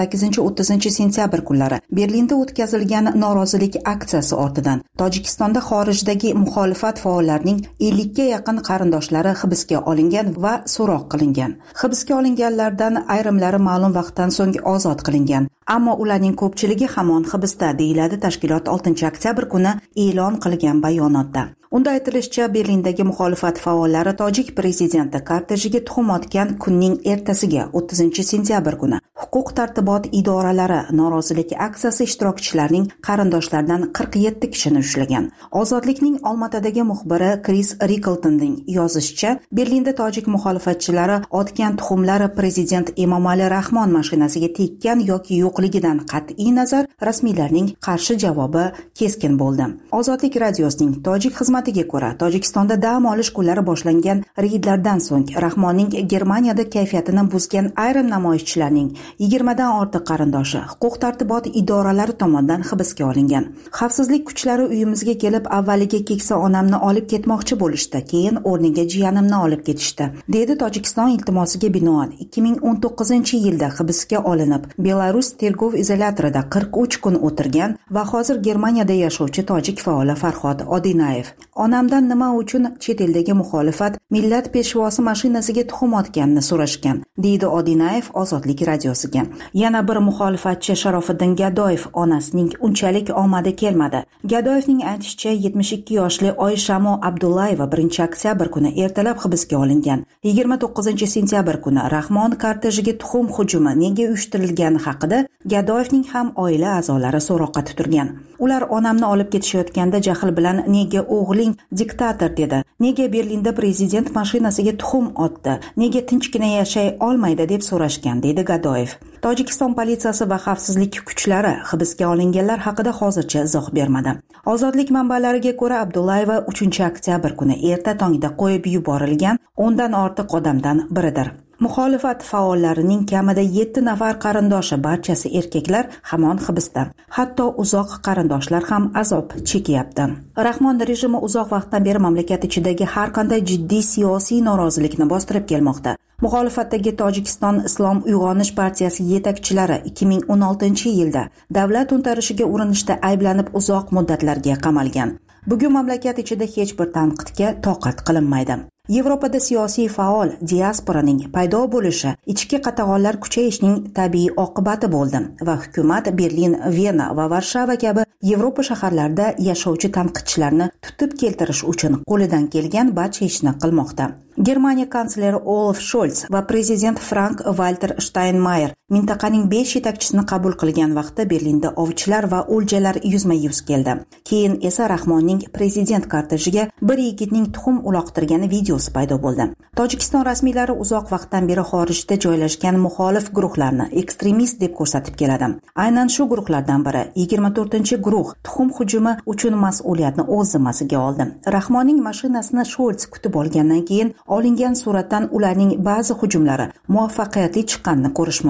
28-30 sentyabr kunlari Berlinda o'tkazilgan norozilik aksiyasi ortidan Tojikistonda xorijdagi muxolifat faollarining 50 ga yaqin qarindoshlari hibsga olingan va so'roq qilingan. Hibsga olinganlardan ayrimlari ma'lum vaqtdan so'ng ozod qilingan, ammo ularning ko'pchiligi hamon hibsda, deyiladi tashkilot 6-oktyabr kuni e'lon qilgan bayonotda. Unda aytilishicha, Berlindagi muxolifat faollari tojik prezidenti kortejiga tuxum otgan kunning ertasiga 30-sentyabr kuni huquq-tartibot idoralari norozilik aksiyasi ishtirokchilarining qarindoshlaridan 47 kishini ushlagan. Ozodlikning Olmatadagi muxbiri Chris Rickletonning yozishicha, Berlinda tojik muxolifatchilari otgan tuxumlari prezident Emomali Rahmon mashinasiga tekkan yoki yo'qligidan qat'iy nazar rasmiylarning qarshi javobi keskin bo'ldi. Ozodlik radiosining tojik xizmatiga ko'ra, Tojikistonda dam olish kunlari boshlangan reydlardan so'ng Rahmonning Germaniyada kayfiyatini buzgan ayrim namoyishchilarning 20 dan ortiq qarindoshi huquq-tartibot idoralari tomonidan hibsga olingan. Xavfsizlik kuchlari uyimizga kelib, avvaliga keksa onamni olib ketmoqchi bo'lishdi, keyin o'rniga jiyanimni olib ketishdi, dedi Tojikiston iltimosiga binoan 2019-yilda hibsga olinib, Belarus tergov izolyatorida 43 kun o'tirgan va hozir Germaniyada yashovchi tojik faoli Farhod Odinayev. Onamdan nima uchun chet eldagi muxolifat millat peshvosi mashinasiga tuxum otganini so'rashgan, deydi Odinayev Ozodlik radiosiga. Yana bir muxolifatchi Sharofiddin Gadoyev onasining unchalik omadi kelmadi. Gadoyevning aytishicha, 72 yoshli Oyshamo Abdullayeva 1-oktyabr kuni ertalab hibsga olingan. 29-sentyabr kuni Rahmon kortejiga tuxum hujumi nega uyushtirilgani haqida Gadoyevning ham oila a'zolari so'roqqa tutilgan. Ular onamni olib ketishayotganda jahl bilan nega o'g'ling diktator dedi, nega Berlinda prezident mashinasiga tuxum otdi, nega tinchgina yashay olmaydi deb so'rashgan, dedi Gadoyev. Tojikiston politsiyasi va xavfsizlik kuchlari hibsga olinganlar haqida hozircha izoh bermadi. Ozodlik manbalariga ko'ra, Abdullayeva 3-oktyabr kuni erta tongda qo'yib yuborilgan 10 dan ortiq odamdan biridir. Muxolifat faollarining kamida 7 nafar qarindoshi, barchasi erkaklar, hamon hibsda. Hatto uzoq qarindoshlar ham azob chekyapti. Rahmon rejimi uzoq vaqtdan beri mamlakat ichidagi har qanday jiddiy siyosiy norozilikni bostirib kelmoqda. Muxolifatdagi Tojikiston Islom uyg'onish partiyasi yetakchilari 2016-yilda davlat to'ntarishiga urinishda ayblanib uzoq muddatlarga qamalgan. Bugun mamlakat ichida hech bir tanqidga toqat qilinmaydi. Yevropada siyosiy faol diasporaning paydo bo'lishi ichki qatag'onlar kuchayishining tabiiy oqibati bo'ldi va hukumat Berlin, Vena va Varshava kabi Yevropa shaharlarida yashovchi tanqidchilarni tutib keltirish uchun qo'lidan kelgan barcha ishni qilmoqda. Germaniya kansleri Olaf Scholz va prezident Frank-Walter Steinmeier mintaqaning 5 yetakchisini qabul qilgan vaqtda Berlinda ovchilar va o'ljalar yuzma-yuz keldi. Keyin esa Rahmonning prezident kortejiga bir yigitning tuxum uloqtirgani videosi paydo bo'ldi. Tojikiston rasmiylari uzoq vaqtdan beri xorijda joylashgan muxolif guruhlarni ekstremist deb ko'rsatib keladi. Aynan shu guruhlardan biri 24-guruh tuxum hujumi uchun mas'uliyatni o'z zimmasiga oldi. Rahmonning mashinasini Scholz kutib olgandan keyin olingan suratdan ularning ba'zi hujumlari muvaffaqiyatli chiqqanini ko'rish mumkin.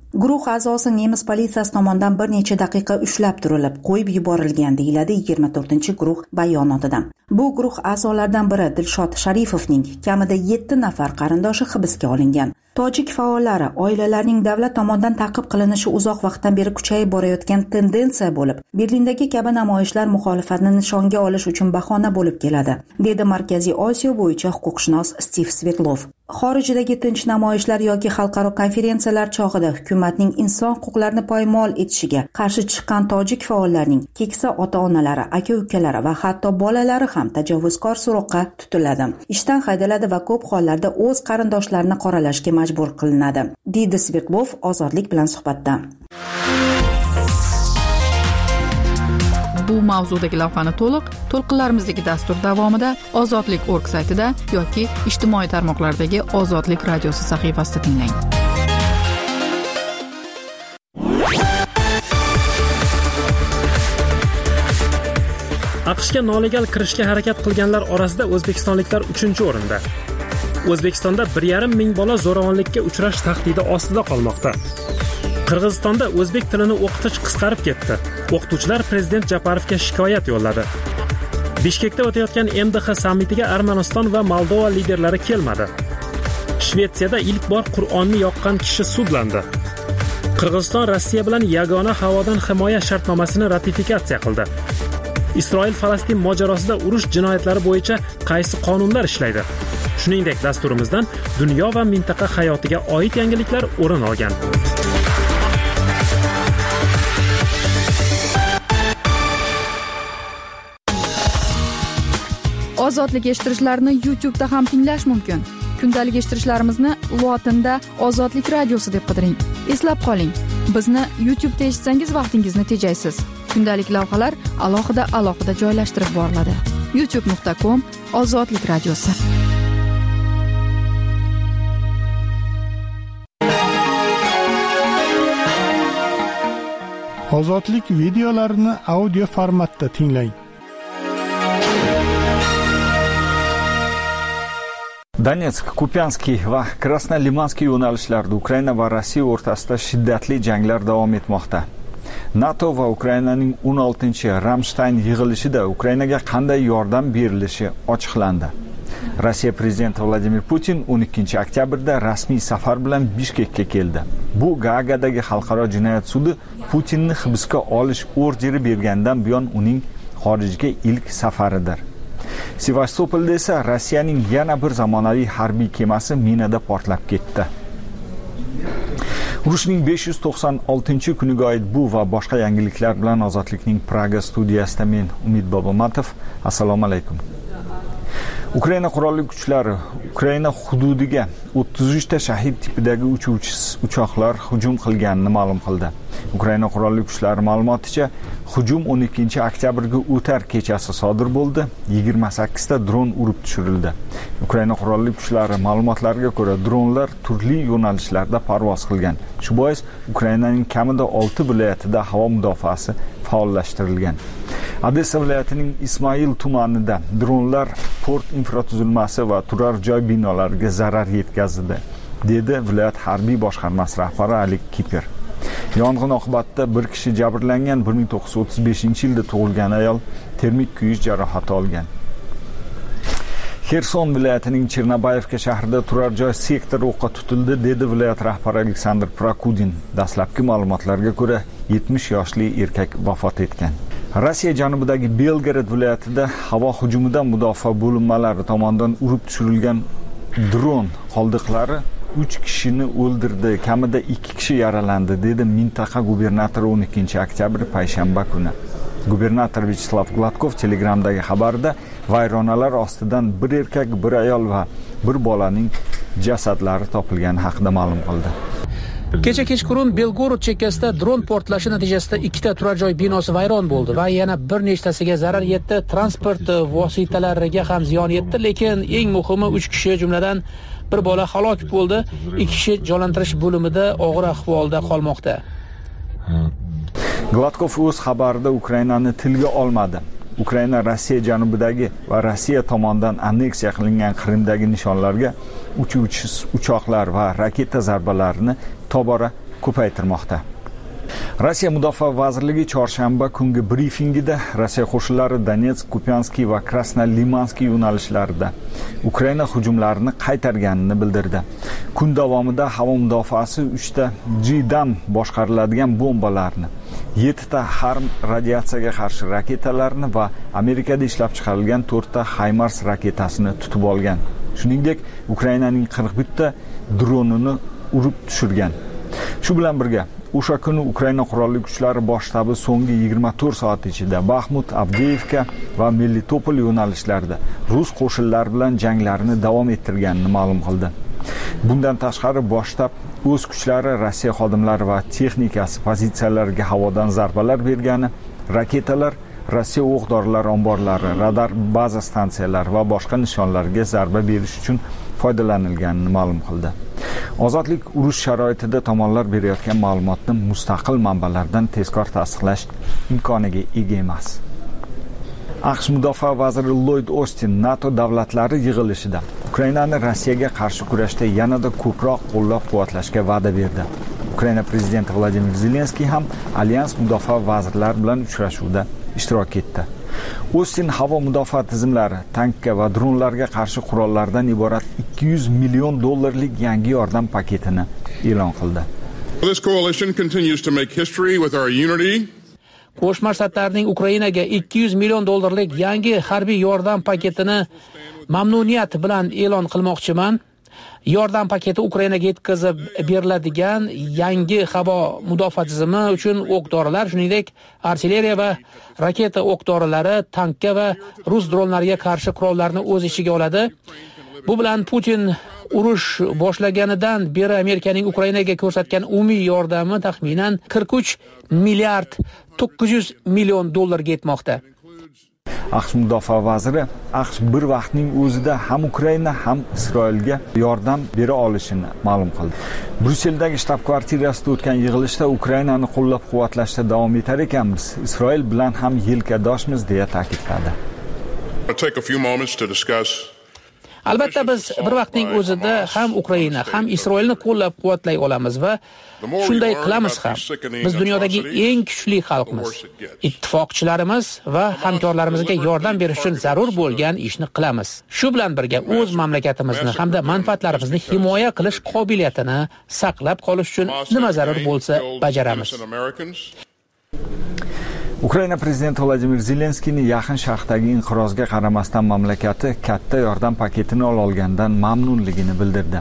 Guruh a'zosi nemis politsiyasi tomonidan bir necha daqiqa ushlab turilib, qo'yib yuborilgan, deyiladi 24-guruh bayonotida. Bu guruh a'zolaridan biri Dilshod Sharifovning kamida 7 nafar qarindoshi hibsga olingan. Tojik faollari oilalarining davlat tomonidan ta'qib qilinishi uzoq vaqtdan beri kuchayib borayotgan tendensiya bo'lib, Berlindagi kabi namoyishlar muxolifatni nishonga olish uchun bahona bo'lib keladi, dedi Markaziy Osiyo bo'yicha huquqshunos Stiv Svetlov. Xorijdagi tinch namoyishlar yoki xalqaro konferensiyalar chog'ida hukumatning inson huquqlarini poymol etishiga qarshi chiqqan tojik faollarning keksa ota-onalari, aka-ukalari va hatto bolalari ham tajovuzkor so'roqqa tutiladi. Ishdan haydaladi va ko'p hollarda o'z qarindoshlarini qoralashga majbur qilinadi, deydi Svetlov Ozodlik bilan suhbatda. Bu mavzudagi lavhani to'lqinlarimizdagi dastur davomida Ozodlik.org saytida yoki ijtimoiy tarmoqlardagi Ozodlik radiosi sahifasida tinglang. AQShga nolegal kirishga harakat qilganlar orasida o'zbekistonliklar 3-o'rinda. O'zbekistonda 1,5 ming bola zo'ravonlikka uchrash tahdidi ostida qolmoqda. Qirg'izistonda o'zbek tilini o'qitish qisqarib ketdi. O'qituvchilar prezident Japarovga shikoyat yo'lladi. Bishkekda o'tayotgan MDH sammitiga Armaniston va Moldova liderlari kelmadi. Shvetsiyada ilk bor Qur'onni yoqqan kishi sudlandi. Qirg'iziston Rossiya bilan yagona havodan himoya shartnomasini ratifikatsiya qildi. Isroil Falastin mojarosida urush jinoyatlari bo'yicha qaysi qonunlar ishlaydi? Shuningdek, dasturimizdan dunyo va mintaqa hayotiga oid yangiliklar o'rin olgan. Ozodlik eshittirishlarini YouTube'da ham tinglash mumkin. Kundalik eshittirishlarimizni lotinda Ozodlik radiosi deb qidiring. Eslab qoling, bizni YouTube'da eshitsangiz vaqtingizni tejaysiz. Kundalik lavhalar alohida joylashtirib boriladi. youtube.com Ozodlik radiosi. Ozodlik videolarini audio formatda tinglang. Donetsk, Kupyanskiy va Krasnolimanskiy yo'nalishlarida Ukraina va Rossiya o'rtasida shiddatli janglar davom etmoqda. NATO va Ukrainaning 16-Ramstein yig'ilishida Ukrainaga qanday yordam berilishi ochiqlandi. Rossiya prezidenti Vladimir Putin 12-oktyabrda rasmiy safar bilan Bishkekka keldi. Bu Gaagadagi xalqaro jinoyat sudi Putinni hibsga olish orderi bergandan buyon uning xorijga ilk safaridir. Sevastopolda esa Rossiyaning yana bir zamonaviy harbiy kemasi minada portlab ketdi. Urushning 596-kuniga oid bu va boshqa yangiliklar bilan Ozodlikning Praga studiyasida men Umid Bobomatov. Assalomu alaykum. Ukraina qurolli kuchlari Ukraina hududiga 33 ta Shahid tipidagi uchoqlar hujum qilganini ma'lum qildi. Ukraina qurolli kuchlari ma'lumoticha, hujum 12-oktyabrga o'tar kechasi sodir bo'ldi. 28 ta dron urib tushirildi. Ukraina qurolli kuchlari ma'lumotlariga ko'ra, dronlar turli yo'nalishlarda parvoz qilgan. Shu bois Ukrainaning kamida 6 viloyatida havo mudofaasi faollashtirilgan. Odessa viloyatining Ismoil tumanida dronlar port infratuzilmasi va turar joy binolariga zarar yetkazdi, dedi viloyat harbiy boshqarmasi rahbari Alik Kiper. Yong'in oqibatida bir kishi jabrlangan, 1935-yilda tug'ilgan ayol termik kuyish jarohati olgan. Xerson viloyatining Chernobayevka shahrida turar joy sektori o'qqa tutildi, dedi viloyat rahbari Aleksandr Prokudin. Dastlabki ma'lumotlarga ko'ra 70 yoshli erkak vafot etgan. Rossiya janubidagi Belgorod viloyatida havo hujumidan mudofaa bo'linmalari tomonidan urib tushirilgan dron qoldiqlari 3 kishini o'ldirdi, kamida 2 kishi yaralandi, dedi mintaqa gubernatori 12-oktyabr payshanba kuni. Gubernator Vyacheslav Gladkov Telegramdagi xabarida vayronalar ostidan bir erkak, bir ayol va bir bolaning jasadlari topilgani haqida ma'lum qildi. Kecha kechqurun Belgorod chekkasida dron portlashi natijasida 2 ta turar joy binosi vayron bo'ldi va yana bir nechtasiga zarar yetdi. Transport vositalariga ham ziyon yetdi, lekin eng muhimi 3 kishi, jumladan bir bola halok bo'ldi. 2 kishi jonlantirish bo'limida og'ir ahvolda qolmoqda. Gladkov o'z xabarida Ukrainani tilga olmadi. Ukraina Rossiya janubidagi va Rossiya tomonidan anneksiya qilingan Qrimdagi nishonlarga uchuvchi uchoqlar va raketa zarbalarini tobora ko'paytirmoqda. Rossiya Mudofaa vazirligi chorshanba kungi brifingida Rossiya qo'shinlari Donetsk, Kupianskiy va Krasnolimanskiy yo'nalishlarida Ukraina hujumlarini qaytarganini bildirdi. Kun davomida havo mudofaasi 3 ta G-dan boshqariladigan bombalarni, 7 ta Harm radiatsiyaga qarshi raketalarni va Amerikada ishlab chiqarilgan 4 ta HIMARS raketasini tutib olgan. Shuningdek, Ukrainaning 41 ta dronini urib tushirgan. Shu bilan birga o'sha kuni Ukraina qurolli kuchlari bosh shtabi so'nggi 24 soat ichida Baxmut, Avdiivka va Melitopol yo'nalishlarida rus qo'shinlari bilan janglarini davom ettirganini ma'lum qildi. Bundan tashqari bosh shtab o'z kuchlari, Rossiya xodimlari va texnikasi pozitsiyalariga havodan zarbalar bergani, raketalar Rossiya o'q-dorilar omborlari, radar baza stansiyalari va boshqa nishonlarga zarba berish uchun foydalanilganini ma'lum qildi. Ozodlik urush sharoitida tomonlar berayotgan ma'lumotni mustaqil manbalardan tezkor tasdiqlash imkoniga ega emas. AQSh Mudofaa vaziri Lloyd Austin NATO davlatlari yig'ilishida Ukrainani Rossiyaga qarshi kurashda yanada ko'proq qo'llab-quvvatlashga va'da berdi. Ukraina prezidenti Vladimir Zelenskiy ham alyans mudofaa vazirlari bilan uchrashuvda ishtirok etdi. Austin havo mudofaa tizimlari, tankga va dronlarga qarshi qurollardan iborat $200 million yangi yordam paketini e'lon qildi. This coalition continues to make history with our unity. Qo'shma Shtatlarning Ukrainaga $200 million yangi harbiy yordam paketini mamnuniyat bilan e'lon qilmoqchiman. Yordam paketi Ukrainaga yetkazib beriladigan yangi havo mudofaa tizimi uchun o'q-dorilar, shuningdek, artilleriya va raketa o'q-dorilari, tankka va rus dronlariga qarshi qurollarni o'z ichiga oladi. Bu bilan Putin urush boshlaganidan beri Amerikaning Ukrainaga ko'rsatgan umumiy yordami taxminan 43 milliard 900 million dollarga yetmoqda. AQSh mudofaa vaziri AQSh bir vaqtning o'zida ham Ukraina ham Isroilga yordam bera olishini ma'lum qildi. Brusseldagi shtab-kvartirasida o'tgan yig'ilishda Ukrainani qo'llab-quvvatlashda davom etar ekanmiz, Isroil bilan ham yelkadoshmiz deya ta'kidladi. Albatta biz bir vaqtning o'zida ham Ukraina ham Isroilni qo'llab-quvvatlay olamiz va shunday qilamiz ham. Biz dunyodagi eng kuchli xalqmiz. Ittifoqchilarimiz va hamkorlarimizga yordam berish uchun zarur bo'lgan ishni qilamiz. Shu bilan birga o'z mamlakatimizni hamda manfaatlarimizni himoya qilish qobiliyatini saqlab qolish uchun nima zarur bo'lsa bajaramiz. Ukraina prezidenti Vladimir Zelenskiyning Yaqin Sharqdagi inqirozga qaramasdan mamlakati katta yordam paketini olgandan mamnunligini bildirdi.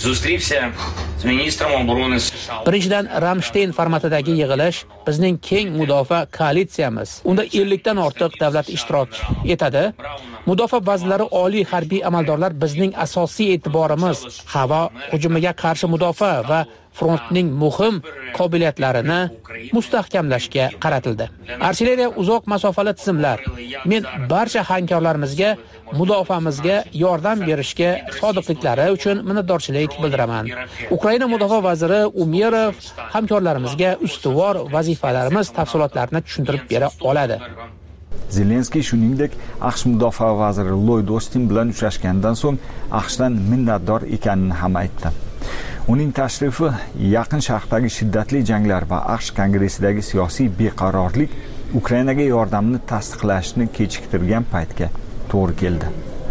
Birinchidan, Ramstein formatidagi yig'ilish bizning keng mudofaa koalitsiyamiz. Unda 50 dan ortiq davlat ishtirok etadi. Mudofaa vazirlari, oliy harbiy amaldorlar bizning asosiy e'tiborimiz havo hujumiga qarshi mudofaa va frontning muhim qobiliyatlarini mustahkamlashga qaratildi. Artilleriya, uzoq masofali tizimlar. Men barcha hamkorlarimizga mudofaamizga yordam berishga sodiqliklari uchun minnatdorchilik bildiraman. Ukraina mudofaa vaziri Umerov hamkorlarimizga ustuvor vazifalarimiz tafsilotlarini tushuntirib bera oladi. Zelenskiy shuningdek AQSh mudofaa vaziri Lloyd Austin bilan uchrashgandan so'ng AQShdan minnatdor ekanini ham aytdi. Uning tashrifi Yaqin Sharqdagi shiddatli janglar va AQSh kongressidagi siyosiy beqarorlik Ukrainaga yordamni tasdiqlashni kechiktirgan paytga to'g'ri keldi.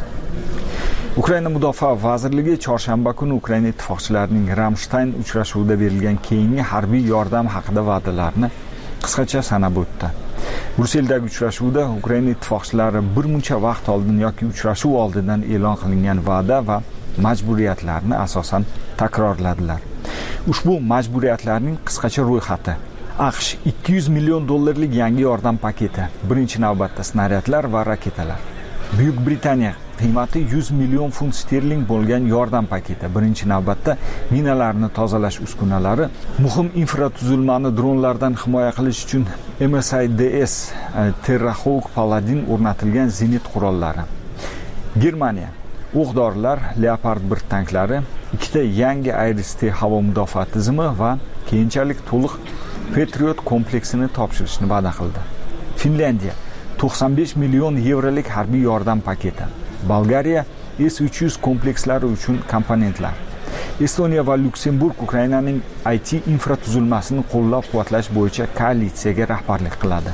Ukraina mudofaa vazirligi chorshanba kuni Ukraina ittifoqchilarining Ramstein uchrashuvida berilgan keyingi harbiy yordam haqida va'dalarni qisqacha sanab o'tdi. Brusseldagi uchrashuvda Ukraina ittifoqchilari bir muncha vaqt oldin yoki uchrashuv oldidan e'lon qilingan va'da va majburiyatlarni asosan takrorladilar. Ushbu majburiyatlarning qisqacha ro'yxati: AQSh $200 million yangi yordam paketi, birinchi navbatda snaryadlar va raketalar. Buyuk Britaniya qiymati 100 million funt sterling bo'lgan yordam paketi, birinchi navbatda minalarni tozalash uskunalari, muhim infratuzilmani dronlardan himoya qilish uchun MSIDS Terrahawk Paladin o'rnatilgan zenit qurollari. Germaniya o'q-dorilar, Leopard 1 tanklari, 2 ta yangi Iris-T havo mudofaa tizimi va keyinchalik to'liq Patriot kompleksini topshirishni va'da qildi. Finlandiya 95 million yevrolik harbiy yordam paketi. Bolgariya S-300 komplekslari uchun komponentlar. Estoniya va Lyuksemburg Ukrainaning IT infratuzilmasini qo'llab-quvvatlash bo'yicha koalitsiyaga rahbarlik qiladi.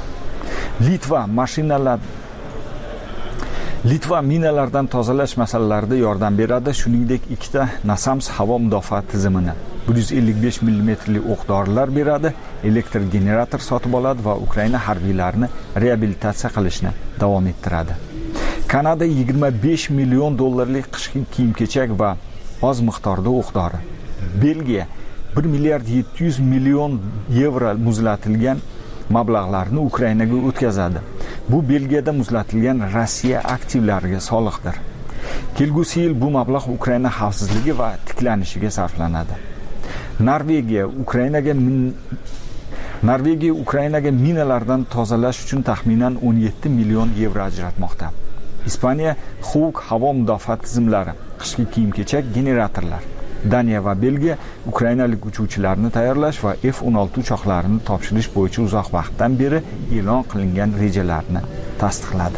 Litva minalardan tozalash masalalarida yordam beradi, shuningdek ikkita NASAMS havo mudofaa tizimini 155 mm o'q-dorilar beradi, elektr generator sotib oladi va Ukraina harbiylarini reabilitatsiya qilishni davom ettiradi. Kanada 25 million dollarlik qishki kiyim-kechak va oz miqdorda o'q-dori. Belgiya 1 milliard 700 million yevro muzlatilgan mablag'larni Ukrainaga o'tkazadi. Bu Belgiyada muzlatilgan Rossiya aktivlariga soliqdir. Kelgusi yil bu mablag' Ukraina xavfsizligi va tiklanishiga sarflanadi. Norvegiya Ukrainaga minalardan tozalash uchun taxminan 17 million yevro ajratmoqda. Ispaniya Hawk havo mudofaa tizimlari, qishki kiyim-kechak, generatorlar. Daniya va Belgiya ukrainalik uchuvchilarni tayyorlash va F-16 uchoqlarini topshirish bo'yicha uzoq vaqtdan beri e'lon qilingan rejalarni tasdiqladi.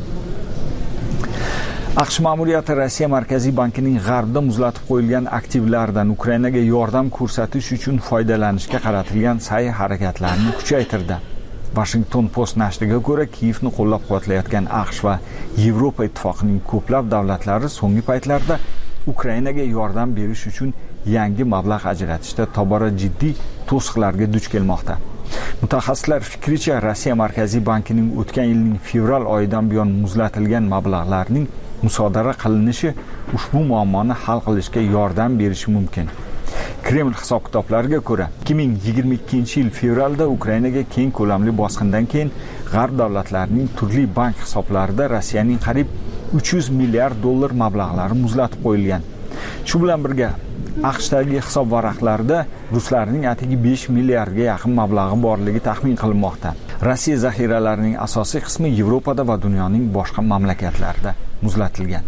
AQSh ma'muriyati Rossiya Markaziy bankining g'arbda muzlatib qo'yilgan aktivlardan Ukrainaga yordam ko'rsatish uchun foydalanishga qaratilgan sa'y-harakatlarni kuchaytirdi. Washington Post nashriga ko'ra, Kiyevni qo'llab-quvvatlayotgan AQSh va Yevropa ittifoqining ko'plab davlatlari so'nggi paytlarda Ukrainaga yordam berish uchun yangi mablag' ajratishda tobora jiddiy to'siqlarga duch kelmoqda. Mutaxassislar fikricha, Rossiya Markaziy bankining o'tgan yilning fevral oyidan buyon muzlatilgan mablag'larning musodara qilinishi ushbu muammoni hal qilishga yordam berishi mumkin. Kreml hisob-kitoblariga ko'ra, 2022-yil fevralda Ukrainaga keng ko'lamli bosqindan keyin g'arb davlatlarining turli bank hisoblarida Rossiyaning qariyb 300 milliard dollar mablag'lari muzlatib qo'yilgan. Shu bilan birga AQShdagi hisob varaqlarida ruslarning atigi 5 milliardga yaqin mablag'i borligi taxmin qilinmoqda. Rossiya zaxiralarining asosiy qismi Yevropada va dunyoning boshqa mamlakatlarida muzlatilgan.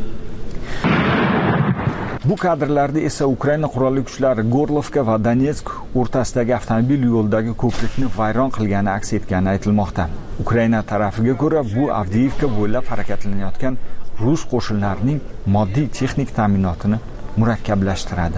Bu kadrlarda esa Ukraina qurolli kuchlari Gorlovka va Donetsk o'rtasidagi avtomobil yo'lidagi ko'prikni vayron qilgani aks etgani aytilmoqda. Ukraina tarafiga ko'ra, bu Avdiivka bo'ylab harakatlanayotgan rus qo'shinlarining moddiy texnik ta'minotini murakkablashtiradi.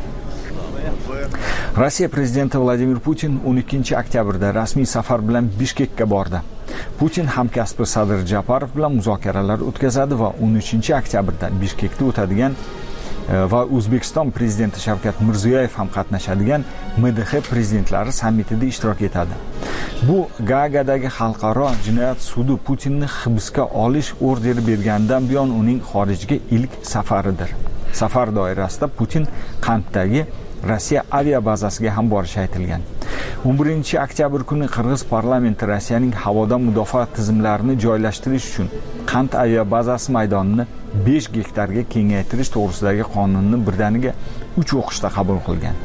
Rossiya prezidenti Vladimir Putin 12-oktyabrda rasmiy safar bilan Bishkekka bordi. Putin hamkasbi Sadir Japarov bilan muzokaralar o'tkazadi va 13-oktyabrda Bishkekda o'tadigan va O'zbekiston prezidenti Shavkat Mirziyoyev ham qatnashadigan MDH prezidentlari sammitida ishtirok etadi. Bu Gaagadagi xalqaro jinoyat sudi Putinni hibsga olish orderi berganidan buyon uning xorijga ilk safaridir. Safar doirasida Putin Qanddagi Rossiya aviabazasiga ham borishi aytilgan. 11-oktyabr kuni Qirg'iz parlamenti Rossiyaning havodan mudofaa tizimlarini joylashtirish uchun Qand aviabazasi maydonini 5 gektarga kengaytirish to'g'risidagi qonunni birdaniga 3 o'qishda qabul qilgan.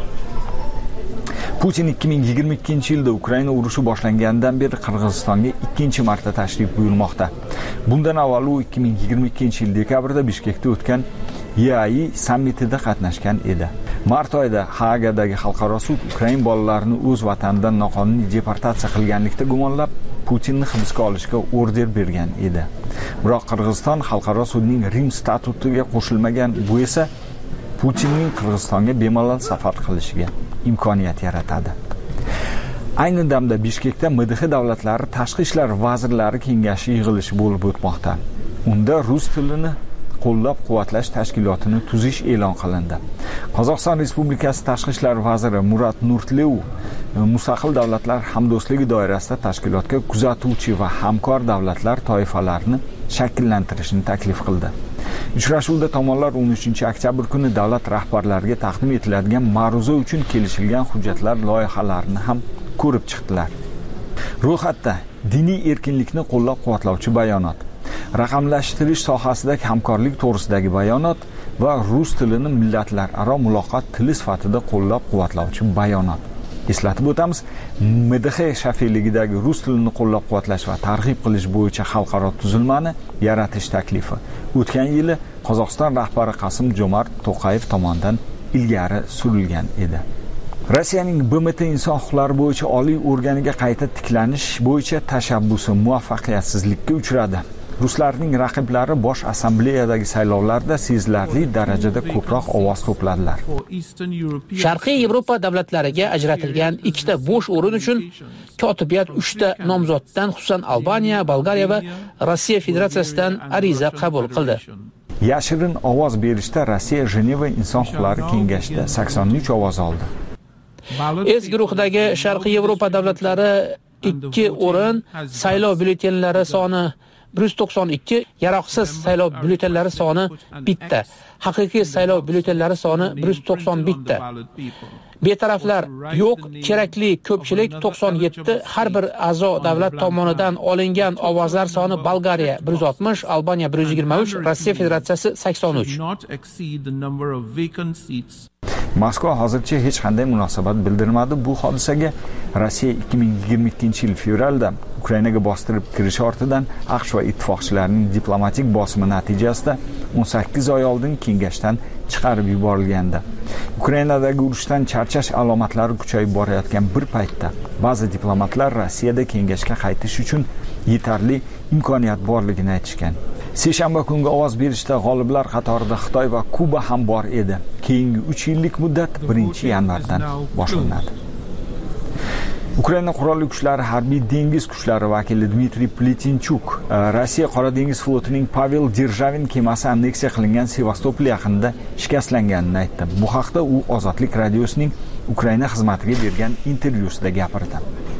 Putin 2022-yilda Ukraina urushi boshlanganidan beri Qirg'izistonga ikkinchi marta tashrif buyurmoqda. Bundan avval u 2022-yil dekabrda Bishkekda o'tgan EAI sammitida qatnashgan edi. Mart oyida Haagadagi xalqaro sud Ukraina bolalarini o'z vatanidan noqonuniy deportatsiya qilganlikda gumonlab Putinni hibsga olishga order bergan edi. Biroq Qirg'iziston xalqaro sudning Rim statutiga qo'shilmagan, bu esa Putinning Qirg'izistonga bemalol safar qilishiga imkoniyat yaratadi. Ayni damda Bishkekda MDH davlatlari tashqi ishlar vazirlari kengashi yig'ilishi bo'lib o'tmoqda. Unda rus tilini qo'llab-quvvatlash tashkilotini tuzish e'lon qilindi. Qozog'iston Respublikasi tashqi ishlar vaziri Murat Nurtleu mustaqil davlatlar hamdo'stligi doirasida tashkilotga kuzatuvchi va hamkor davlatlar toifalarini shakllantirishni taklif qildi. Uchrashuvda tomonlar 13-oktyabr kuni davlat rahbarlariga taqdim etiladigan ma'ruza uchun kelishilgan hujjatlar loyihalarini ham ko'rib chiqdilar. Ro'yxatda diniy erkinlikni qo'llab-quvvatlovchi bayonot, raqamlashtirish sohasidagi hamkorlik to'g'risidagi bayonot va rus tilini millatlararo muloqot tili sifatida qo'llab-quvvatlovchi bayonot. Eslatib o'tamiz, MDH shafeligidagi rus tilini qo'llab-quvvatlash va targ'ib qilish bo'yicha xalqaro tuzilmani yaratish taklifi o'tgan yili Qozog'iston rahbari Qasim-Jo'mart To'qayev tomonidan ilgari surilgan edi. Rossiyaning BMT inson huquqlari bo'yicha oliy organiga qayta tiklanish bo'yicha tashabbusi muvaffaqiyatsizlikka uchradi. Ruslarning raqiblari Bosh assambleyadagi saylovlarda sezilarli darajada ko'proq ovoz to'pladilar. Sharqiy Yevropa davlatlariga ajratilgan ikkita bo'sh o'rin uchun kotibiyat 3 ta nomzoddan, xususan Albaniya, Bolgariya va Rossiya Federatsiyasidan ariza qabul qildi. Yashirin ovoz berishda Rossiya Jeneva Inson huquqlari kengashida 83 ovoz oldi. S guruhidagi Sharqiy Yevropa davlatlari 2 o'rin, saylov byulletenlari soni 192, yaroqsiz saylov byulletenlari soni 1 ta, haqiqiy saylov byulletenlari soni 191 ta. Betaraflar yo'q, kerakli ko'pchilik 97, har bir a'zo davlat tomonidan olingan ovozlar soni Bolgariya 160, Albaniya 123, Rossiya Federatsiyasi 83. Moskva hozircha hech qanday munosabat bildirmadi. Bu hodisaga Rossiya 2022-yil fevralda Ukrainaga bostirib kirishi ortidan AQSh va ittifoqchilarining diplomatik bosimi natijasida 18 oy oldin kengashdan chiqarib yuborilgandi. Ukrainadagi urushdan charchash alomatlari kuchayib borayotgan bir paytda ba'zi diplomatlar Rossiyada kengashga qaytish uchun yetarli imkoniyat borligini aytishgan. Seshanba kungi ovoz berishda g'oliblar qatorida Xitoy va Kuba ham bor edi. Keyingi 3 yillik muddat 1-yanvardan boshlanadi. Ukraina qurolli kuchlari harbiy dengiz kuchlari vakili Dmitriy Plitinchuk Rossiya Qora dengiz flotining Pavel Derzhavin kemasi anneksiya qilingan Sevastopol yaqinida shikastlanganini aytdi. Bu haqda u Ozodlik radiosining Ukraina xizmatiga bergan intervyusida gapirdi.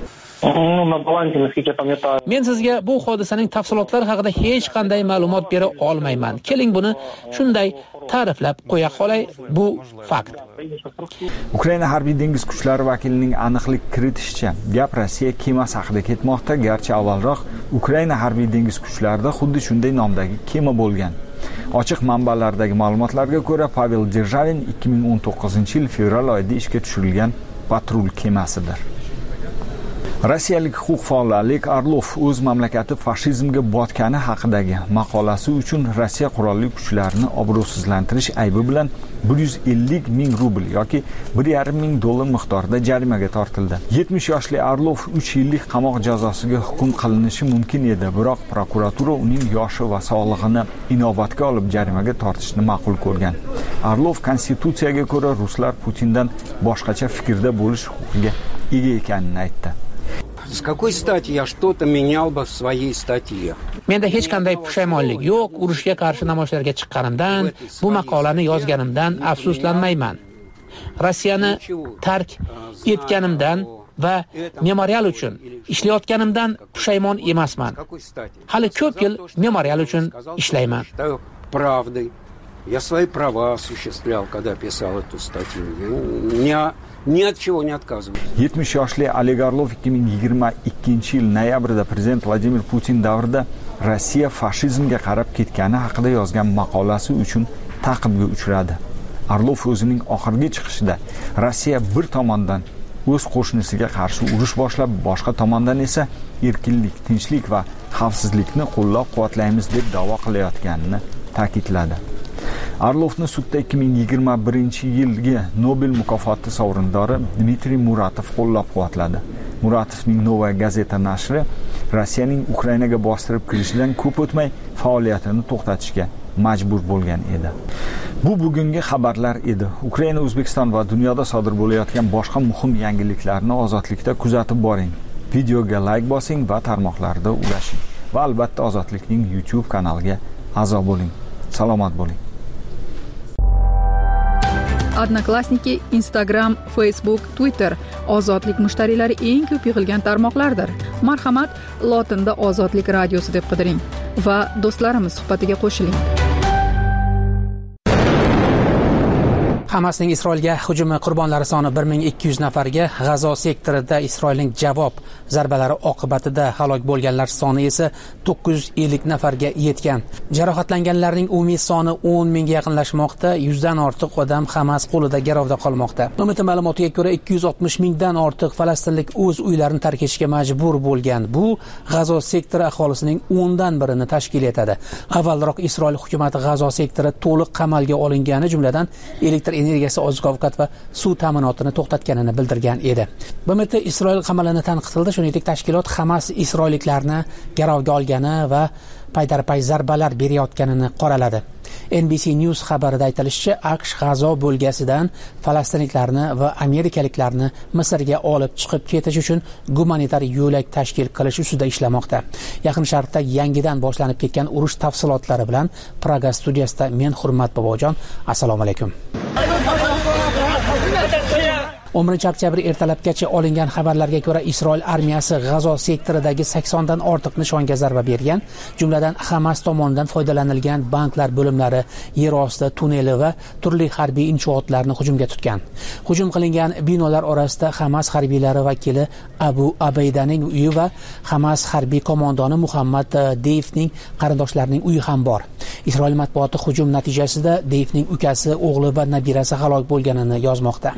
Men sizga bu hodisaning tafsilotlari haqida hech qanday ma'lumot bera olmayman. Keling buni shunday ta'riflab qo'ya qolay, bu fakt. Ukraina harbiy dengiz kuchlari vakilining aniqlik kiritishicha, gap Rossiya kemasi haqida ketmoqda, garchi avvalroq Ukraina harbiy dengiz kuchlarida xuddi shunday nomdagi kema bo'lgan. Ochiq manbalardagi ma'lumotlarga ko'ra, Pavel Derzhavin 2019-yil fevral oyida ishga tushirilgan patrul kemasidir. Rossiyalik huquq faoli Oleg Orlov o'z mamlakati fashizmga botgani haqidagi maqolasi uchun Rossiya qurolli kuchlarini obro'sizlantirish aybi bilan 150 ming rubl yoki $1,5 ming miqdorida jarimaga tortildi. 70 yoshli Orlov 3 yillik qamoq jazosiga hukm qilinishi mumkin edi, biroq prokuratura uning yoshi va sog'lig'ini inobatga olib jarimaga tortishni ma'qul ko'rgan. Orlov konstitutsiyaga ko'ra ruslar Putindan boshqacha fikrda bo'lish huquqiga ega ekanini aytdi. С какой стати я что-то менял бы в своей статье? Menda hech qanday pushaymonlik yo'q. Urushga qarshi namoyishlarga chiqqanimdan, bu maqolani yozganimdan afsuslanmayman. Rossiyani tark etganimdan va memorial uchun ishlayotganimdan pushaymon emasman. Hali ko'p yil memorial uchun ishlayman. Я свои права осуществлял, когда писал эту статью. Ни от чего не отказываюсь. 70 yoshli Oleg Orlov 2022-yil noyabrda prezident Vladimir Putin davrida Rossiya fashizmga qarab ketgani haqida yozgan maqolasi uchun ta'qibga uchradi. Orlov o'zining oxirgi chiqishida Rossiya bir tomondan o'z qo'shnisiga qarshi urush boshlab, boshqa tomondan esa erkinlik, tinchlik va xavfsizlikni qo'llab-quvvatlaymiz deb da'vo qilayotganini ta'kidladi. Orlovni sudda 2021-yilgi Nobel mukofoti sovrindori Dmitriy Muratov qo'llab-quvvatladi. Muratovning Nova gazeta nashri Rossiyaning Ukrainaga bostirib kirishidan ko'p o'tmay faoliyatini to'xtatishga majbur bo'lgan edi. Bu bugungi xabarlar edi. Ukraina, O'zbekiston va dunyoda sodir bo'layotgan boshqa muhim yangiliklarni Ozodlikda kuzatib boring. Videoga like bosing va tarmoqlarda ulashing. Va albatta Ozodlikning YouTube kanaliga a'zo bo'ling. Salomat bo'ling. Odnoklassniki, Instagram, Facebook, Twitter ozodlik mushtariylari eng ko'p yig'ilgan tarmoqlardir. Marhamat, lotinda Ozodlik radiosi deb qidiring va do'stlarimiz suhbatiga qo'shiling. Hamasning Isroilga hujumi qurbonlari soni 1200 nafarga, G'azo sektorida Isroilning javob zarbalari oqibatida halok bo'lganlar soni esa 950 nafarga yetgan. Jarohatlanganlarning umumiy soni 10 mingga yaqinlashmoqda, 100 dan ortiq odam Hamas qo'lida garovda qolmoqda. Qo'mita ma'lumotiga ko'ra 260 mingdan ortiq falastinlik o'z uylarini tark etishga majbur bo'lgan. Bu G'azo sektori aholisining 10 dan birini tashkil etadi. Avvalroq Isroil hukumati G'azo sektori to'liq qamalga olingani, jumladan elektr energiyasi, oziq-ovqat va suv ta'minotini to'xtatganini bildirgan edi. BMT Isroil qamalini tanqid qildi, shuningdek tashkilot Hamas isroilliklarni garovga olgani va paydarpay zarbalar berayotganini qoraladi. NBC News xabarida aytilishicha, AQSh G'azo bo'lgasidan falastinliklarni va amerikaliklarni Misrga olib chiqib ketish uchun gumanitar yo'lak tashkil qilish ustida ishlamoqda. Yaqin Sharqda yangidan boshlanib ketgan urush tafsilotlari bilan Praga studiyasida men Hurmat Bobojon. Assalomu alaykum. 11-oktyabr ertalabgacha olingan xabarlarga ko'ra, Isroil armiyasi G'azo sektoridagi 80 dan ortiq nishonga zarba bergan, jumladan Hamas tomonidan foydalanilgan banklar bo'limlari, yer osti tunneli va turli harbiy inshootlarni hujumga tutgan. Hujum qilingan binolar orasida Hamas harbiylari vakili Abu Abaydaning uyi va Hamas harbiy qo'mondoni Muhammad Deyfning qarindoshlarining uyi ham bor. Isroil matbuoti hujum natijasida Deyfning ukasi, o'g'li va nabirasi halok bo'lganini yozmoqda.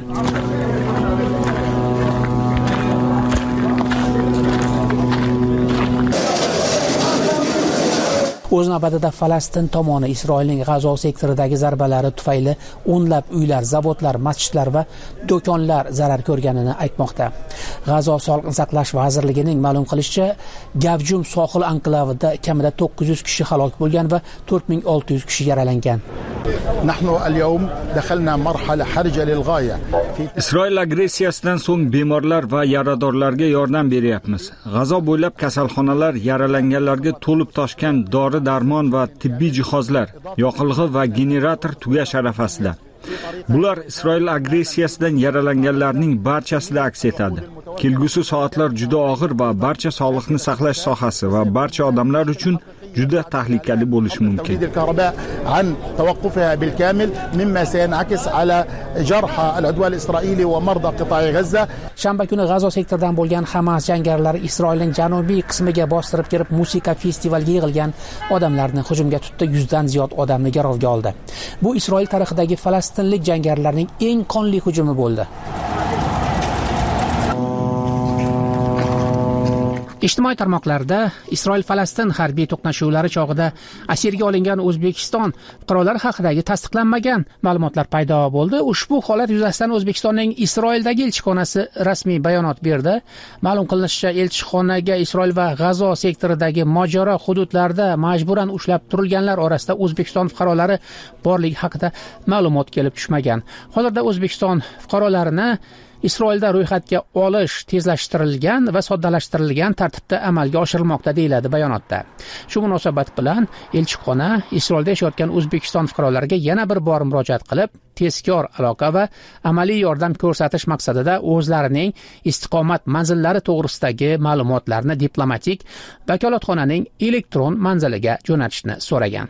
O'z navbatida Falastin tomoni Isroilning G'azo sektoridagi zarbalari tufayli o'nlab uylar, zavodlar, masjidlar va do'konlar zarar ko'rganini aytmoqda. G'azo Sog'liqni saqlash vazirligining ma'lum qilishicha, Gavjum sohil anklavida kamida 900 kishi halok bo'lgan va 4600 kishi yaralangan. Isroil agressiyasidan so'ng bemorlar va yaradorlarga yordam beryapmiz. G'azo bo'ylab kasalxonalar yaralanganlarga to'lib toshgan dori-darmon va tibbiy jihozlar, yoqilg'i va generator tugash arafasida. Bular Isroil agressiyasidan yaralanganlarning barchasida aks etadi. Kelgusi soatlar juda og'ir va barcha sog'liqni saqlash sohasi va barcha odamlar uchun juda tahlikali bo'lishi mumkin. Shanba kuni G'azo sektoridan bo'lgan Hamas jangarilari Isroilning janubiy qismiga bostirib kirib, musiqa festivaliga yig'ilgan odamlarni hujumga tutdi, 100 dan ziyod odamni garovga oldi. Bu Isroil tarixidagi falastinlik jangarilarning eng qonli hujumi bo'ldi. Ijtimoiy tarmoqlarda Isroil-Falastin harbiy to'qnashuvlari chog'ida asirga olingan O'zbekiston fuqarolari haqidagi tasdiqlanmagan ma'lumotlar paydo bo'ldi. Ushbu holat yuzasidan O'zbekistonning Isroildagi elchixonasi rasmiy bayonot berdi. Ma'lum qilinishicha, elchixonaga Isroil va G'azo sektoridagi mojaro hududlarda majburan ushlab turilganlar orasida O'zbekiston fuqarolari borligi haqida ma'lumot kelib tushmagan. Hozirda O'zbekiston fuqarolarini Isroilda ro'yxatga olish tezlashtirilgan va soddalashtirilgan tartibda amalga oshirilmoqda deyiladi bayonotda. Shu munosabat bilan elchixona Isroilda yashayotgan O'zbekiston fuqarolariga yana bir bor murojaat qilib, tezkor aloqa va amaliy yordam ko'rsatish maqsadida o'zlarining istiqomat manzillari to'g'risidagi ma'lumotlarni diplomatik vakolatxonaning elektron manziliga jo'natishni so'ragan.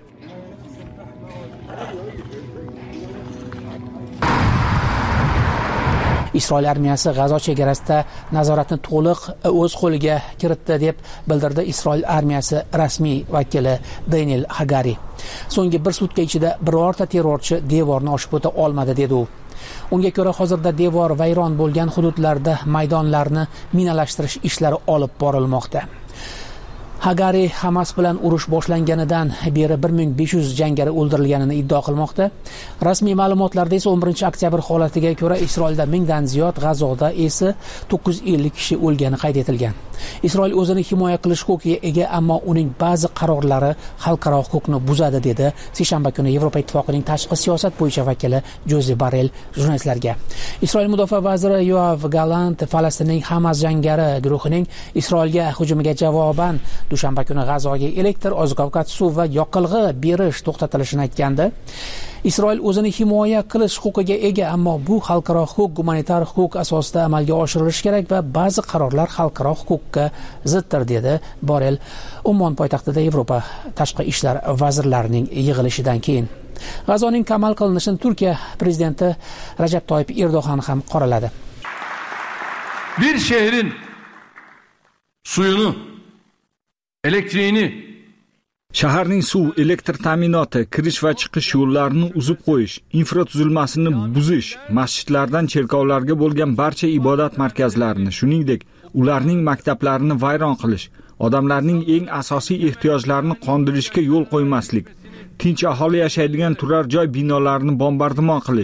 Isroil armiyasi G'azo chegarasida nazoratni to'liq o'z qo'liga kiritdi deb bildirdi Isroil armiyasi rasmiy vakili Daniel Hagari. So'nggi bir sutka ichida birorta terrorchi devorni oshib o'ta olmadi dedi u. Unga ko'ra hozirda devor vayron bo'lgan hududlarda maydonlarni minalashtirish ishlari olib borilmoqda. Hagari Hamas bilan urush boshlanganidan beri 1500 jangari o'ldirilganini iddao qilmoqda. Rasmiy ma'lumotlarda esa 11-oktyabr holatiga ko'ra Isroilda 1000 dan ziyod, G'azoda esa 950 kishi o'lgani qayd etilgan. Isroil o'zini himoya qilish huquqiga ega, ammo uning ba'zi qarorlari xalqaro huquqni buzadi dedi seshanba kuni Yevropa Ittifoqining tashqi siyosat bo'yicha vakili Jose Borrell jurnalistlarga. Isroil mudofaa vaziri Yoav Galant Falastinning Hamas jangari guruhining Isroilga hujumiga javoban dushanba kuni G'azoga elektr, oziq-ovqat, suv va yoqilg'i berish to'xtatilishini aytgandi. Isroil o'zini himoya qilish huquqiga ega, ammo bu xalqaro huquq, gumanitar huquq asosida amalga oshirilishi kerak va ba'zi qarorlar xalqaro huquqqa ziddir dedi Borrell Ummon poytaxtida Yevropa tashqi ishlar vazirlarining yig'ilishidan keyin. G'azoning qamal qilinishini Turkiya prezidenti Rajab Toyyip Erdo'g'an ham qoraladi. Bir şehrin suyunu, elektriğini, shaharning suv, elektr ta'minoti, kirish va chiqish yo'llarini uzib qo'yish, infratuzilmasini buzish, masjidlardan cherkovlarga bo'lgan barcha ibodat markazlarini, shuningdek, ularning maktablarini vayron qilish, odamlarning eng asosiy ehtiyojlarini qondirishga yo'l qo'ymaslik, tinch aholi yashaydigan turar joy binolarini bombardimon qilish,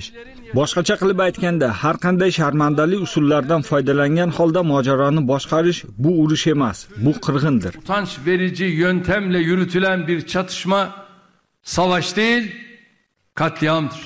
Boshqacha qilib aytganda, har qanday sharmandali usullardan foydalangan holda mojaroni boshqarish bu urush emas, bu qirg'indir. Utanç verici yöntemle yürütülen bir çatışma savaş değil, katliamdır.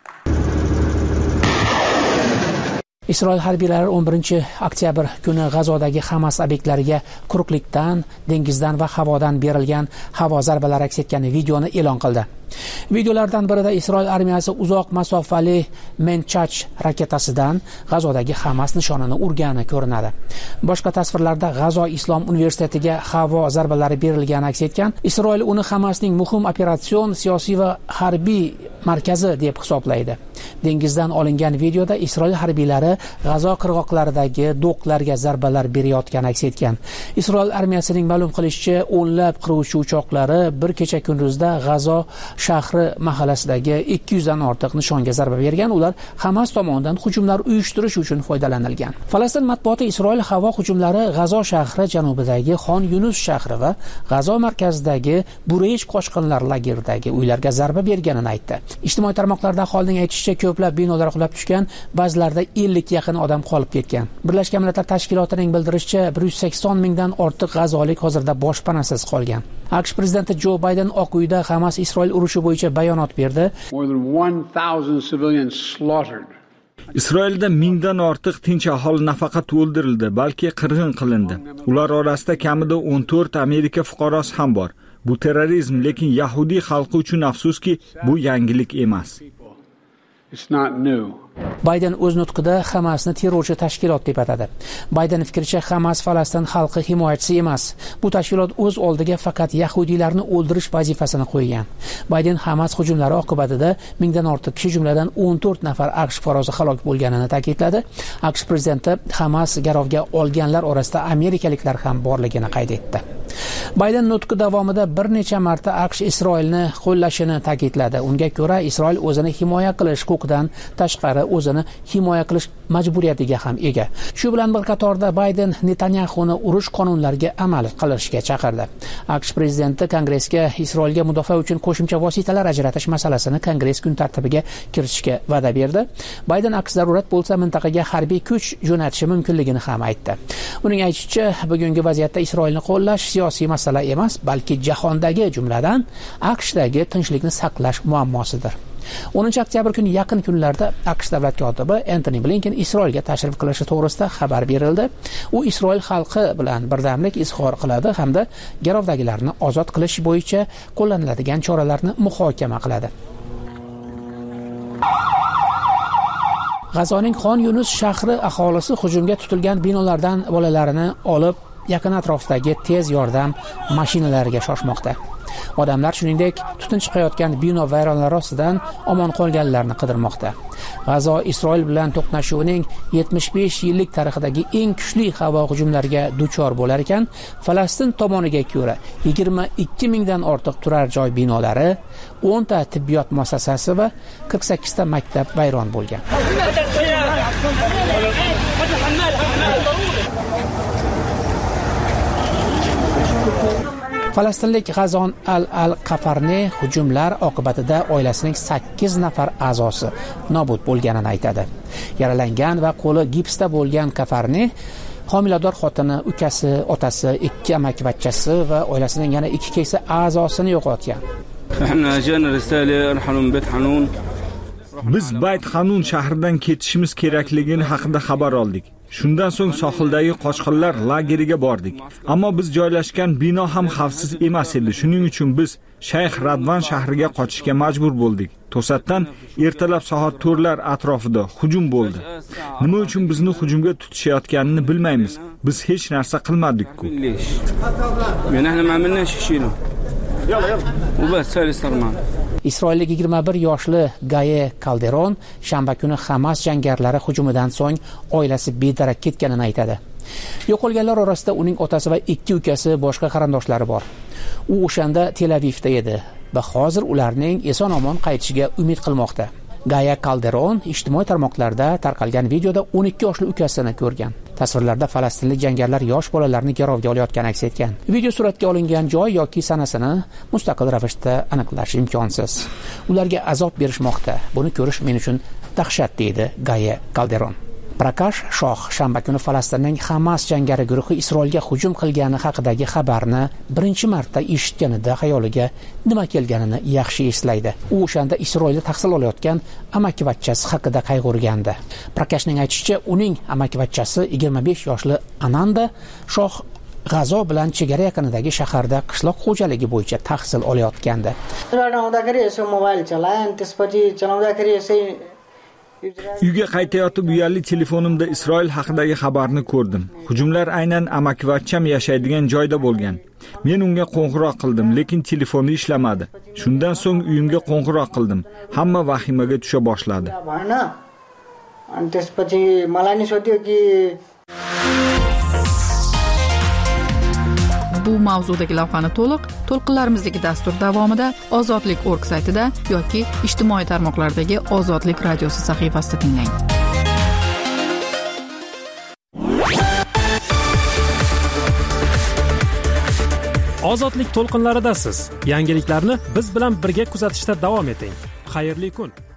Isroil harbiylari 11-oktyabr kuni G'azodagi Hamas obyektlariga quruqlikdan, dengizdan va havodan berilgan havo zarbalari aks etgan videoni e'lon qildi. Videolardan birida Isroil armiyasi uzoq masofali Menchach raketasidan G'azodagi Hamas nishonini urgani ko'rinadi. Boshqa tasvirlarda G'azo Islom universitetiga havo zarbalari berilgani aks etgan. Isroil uni Hamasning muhim operatsion, siyosiy va harbiy markazi deb hisoblaydi. Dengizdan olingan videoda Isroil harbiylari G'azo qirg'oqlaridagi do'qlarga zarbalar berayotgani aks etgan. Isroil armiyasining ma'lum qilishicha, o'nlab qiruvchi uchoqlari bir kecha kunduzda G'azo shahri mahallasidagi 200 dan ortiq nishonga zarba bergan. Ular Hamas tomonidan hujumlar uyushtirish uchun foydalanilgan. Falastin matbuoti Isroil havo hujumlari G'azo shahri janubidagi Xon Yunus shahri va G'azo markazidagi Burej qochqinlar lageridagi uylarga zarba berganini aytdi. Ijtimoiy tarmoqlarda aholining aytishicha, ko'plab binolar qulab tushgan, ba'zilarida 50 ga yaqin odam qolib ketgan. Birlashgan Millatlar Tashkilotining bildirishicha, 180 mingdan ortiq g'azolik hozirda boshpanasiz qolgan. AQSh prezidenti Jo Bayden Oq uyda Hamas Isroil urushi bo'yicha bayonot berdi. Isroilda 1000 dan ortiq tinch aholi nafaqat o'ldirildi, balki qirg'in qilindi. Ular orasida kamida 14 Amerika fuqarosi ham bor. Bu terrorizm, lekin Yahudiy xalqi uchun afsuski, bu yangilik emas. Bayden o'z nutqida Hamasni terrorchi tashkilot deb atadi. Bayden fikricha, Hamas Falastin xalqi himoyachisi emas. Bu tashkilot o'z oldiga faqat yahudiylarni o'ldirish vazifasini qo'ygan. Bayden Hamas hujumlari oqibatida 1000 dan ortiq kishi, jumladan 14 nafar AQSh fuqarosi halok bo'lganini ta'kidladi. AQSh prezidenti Hamas garovga olganlar orasida amerikaliklar ham borligini qayd etdi. Bayden nutqi davomida bir necha marta AQSh Isroilni qo'llashini ta'kidladi. Unga ko'ra, Isroil o'zini himoya qilish huquqidan tashqari o'zini himoya qilish majburiyatiga ham ega. Shu bilan bir qatorda Bayden Netanyahuni urush qonunlariga amal qilishga chaqirdi. AQSh prezidenti Kongressga Isroilga mudofaa uchun qo'shimcha vositalar ajratish masalasini Kongress kun tartibiga kiritishga va'da berdi. Bayden aks zarurat bo'lsa mintaqaga harbiy kuch jo'natishi mumkinligini ham aytdi. Uning aytishicha, bugungi vaziyatda Isroilni qo'llash siyosiy masala emas, balki jahondagi, jumladan AQShdagi tinchlikni saqlash muammosidir. 10-oktyabr kuni yaqin kunlarda AQSh davlat kotibi Antony Blinken Isroilga tashrif qilishi to'g'risida xabar berildi. U Isroil xalqi bilan birdamlik izhor qiladi hamda garovdagilarni ozod qilish bo'yicha qo'llaniladigan choralarni muhokama qiladi. G'azoning Xon Yunus shahri aholisi hujumga tutilgan binolardan bolalarini olib yaqin atrofdagi tez yordam mashinalariga shoshmoqda. Odamlar shuningdek tutun chiqayotgan bino vayronlari ostidan omon qolganlarni qidirmoqda. G'azo Isroil bilan to'qnashuvining 75 yillik tarixidagi eng kuchli havo hujumlariga duchor bo'lar ekan, Falastin tomoniga ko'ra 22 mingdan ortiq turar joy binolari, 10 ta tibbiyot muassasasi va 48 ta maktab vayron bo'lgan. Falastinlik G'azon al-Qafarne hujumlar oqibatida oilasining 8 nafar a'zosi nobud bo'lganini aytadi. Yaralangan va qo'li gipsda bo'lgan Qafarne homilador xotini, ukasi, otasi, 2 amakivachchasi va oilasining yana 2 keksa a'zosini yo'qotgan. Biz Bayt Hanun shahridan ketishimiz kerakligini haqida xabar oldik. Shundan so'ng sohildagi qochqinlar lageriga bordik. Ammo biz joylashgan bino ham xavfsiz emas edi. Shuning uchun biz Shayx Radvan shahriga qochishga majbur bo'ldik. To'satdan ertalab soat 4lar atrofida hujum bo'ldi. Nima uchun bizni hujumga tutishayotganini bilmaymiz. Biz hech narsa qilmadik-ku. Isroillik 21 yoshli Gaye Calderon shanba kuni Hamas jangarlari hujumidan so'ng oilasi bedarak ketganini aytadi. Yo'qolganlar orasida uning otasi va 2 ukasi, boshqa qarindoshlari bor. U o'shanda Tel Avivda edi va hozir ularning eson-omon qaytishiga umid qilmoqda. Gaye Calderon ijtimoiy tarmoqlarda tarqalgan videoda 12 yoshli ukasini ko'rgan. Tasvirlarda falastinlik jangarilar yosh bolalarni garovga olayotgani aks etgan. Video suratga olingan joy yoki sanasini mustaqil ravishda aniqlash imkonsiz. Ularga azob berishmoqda. Buni ko'rish men uchun dahshat, deydi Gaye Calderon. Prakash Shoh shanba kuni Falastinning Hamas jangari guruhi Isroilga hujum qilgani haqidagi xabarni birinchi marta eshitganida xayoliga nima kelganini yaxshi eslaydi. U o'shanda Isroilda tahsil olayotgan amakivachchasi haqida qayg'urgandi. Prakashning aytishicha, uning amakivachchasi 25 yoshli Ananda Shoh G'azo bilan chegara yaqinidagi shaharda qishloq xo'jaligi bo'yicha tahsil olayotgandi. Uyga qaytayotib uyali telefonimda Isroil haqidagi xabarni ko'rdim. Hujumlar aynan amakivachcham yashaydigan joyda bo'lgan. Men unga qo'ng'iroq qildim, lekin telefoni ishlamadi. Shundan so'ng uyimga qo'ng'iroq qildim. Hamma vahimaga tusha boshladi. Bu mavzudagi lavhani to'lqinlarimizdagi dastur davomida Ozodlik.org saytida yoki ijtimoiy tarmoqlardagi Ozodlik radiosi sahifasida tinglang. Ozodlik to'lqinlaridasiz. Yangiliklarni biz bilan birga kuzatishda davom eting. Xayrli kun.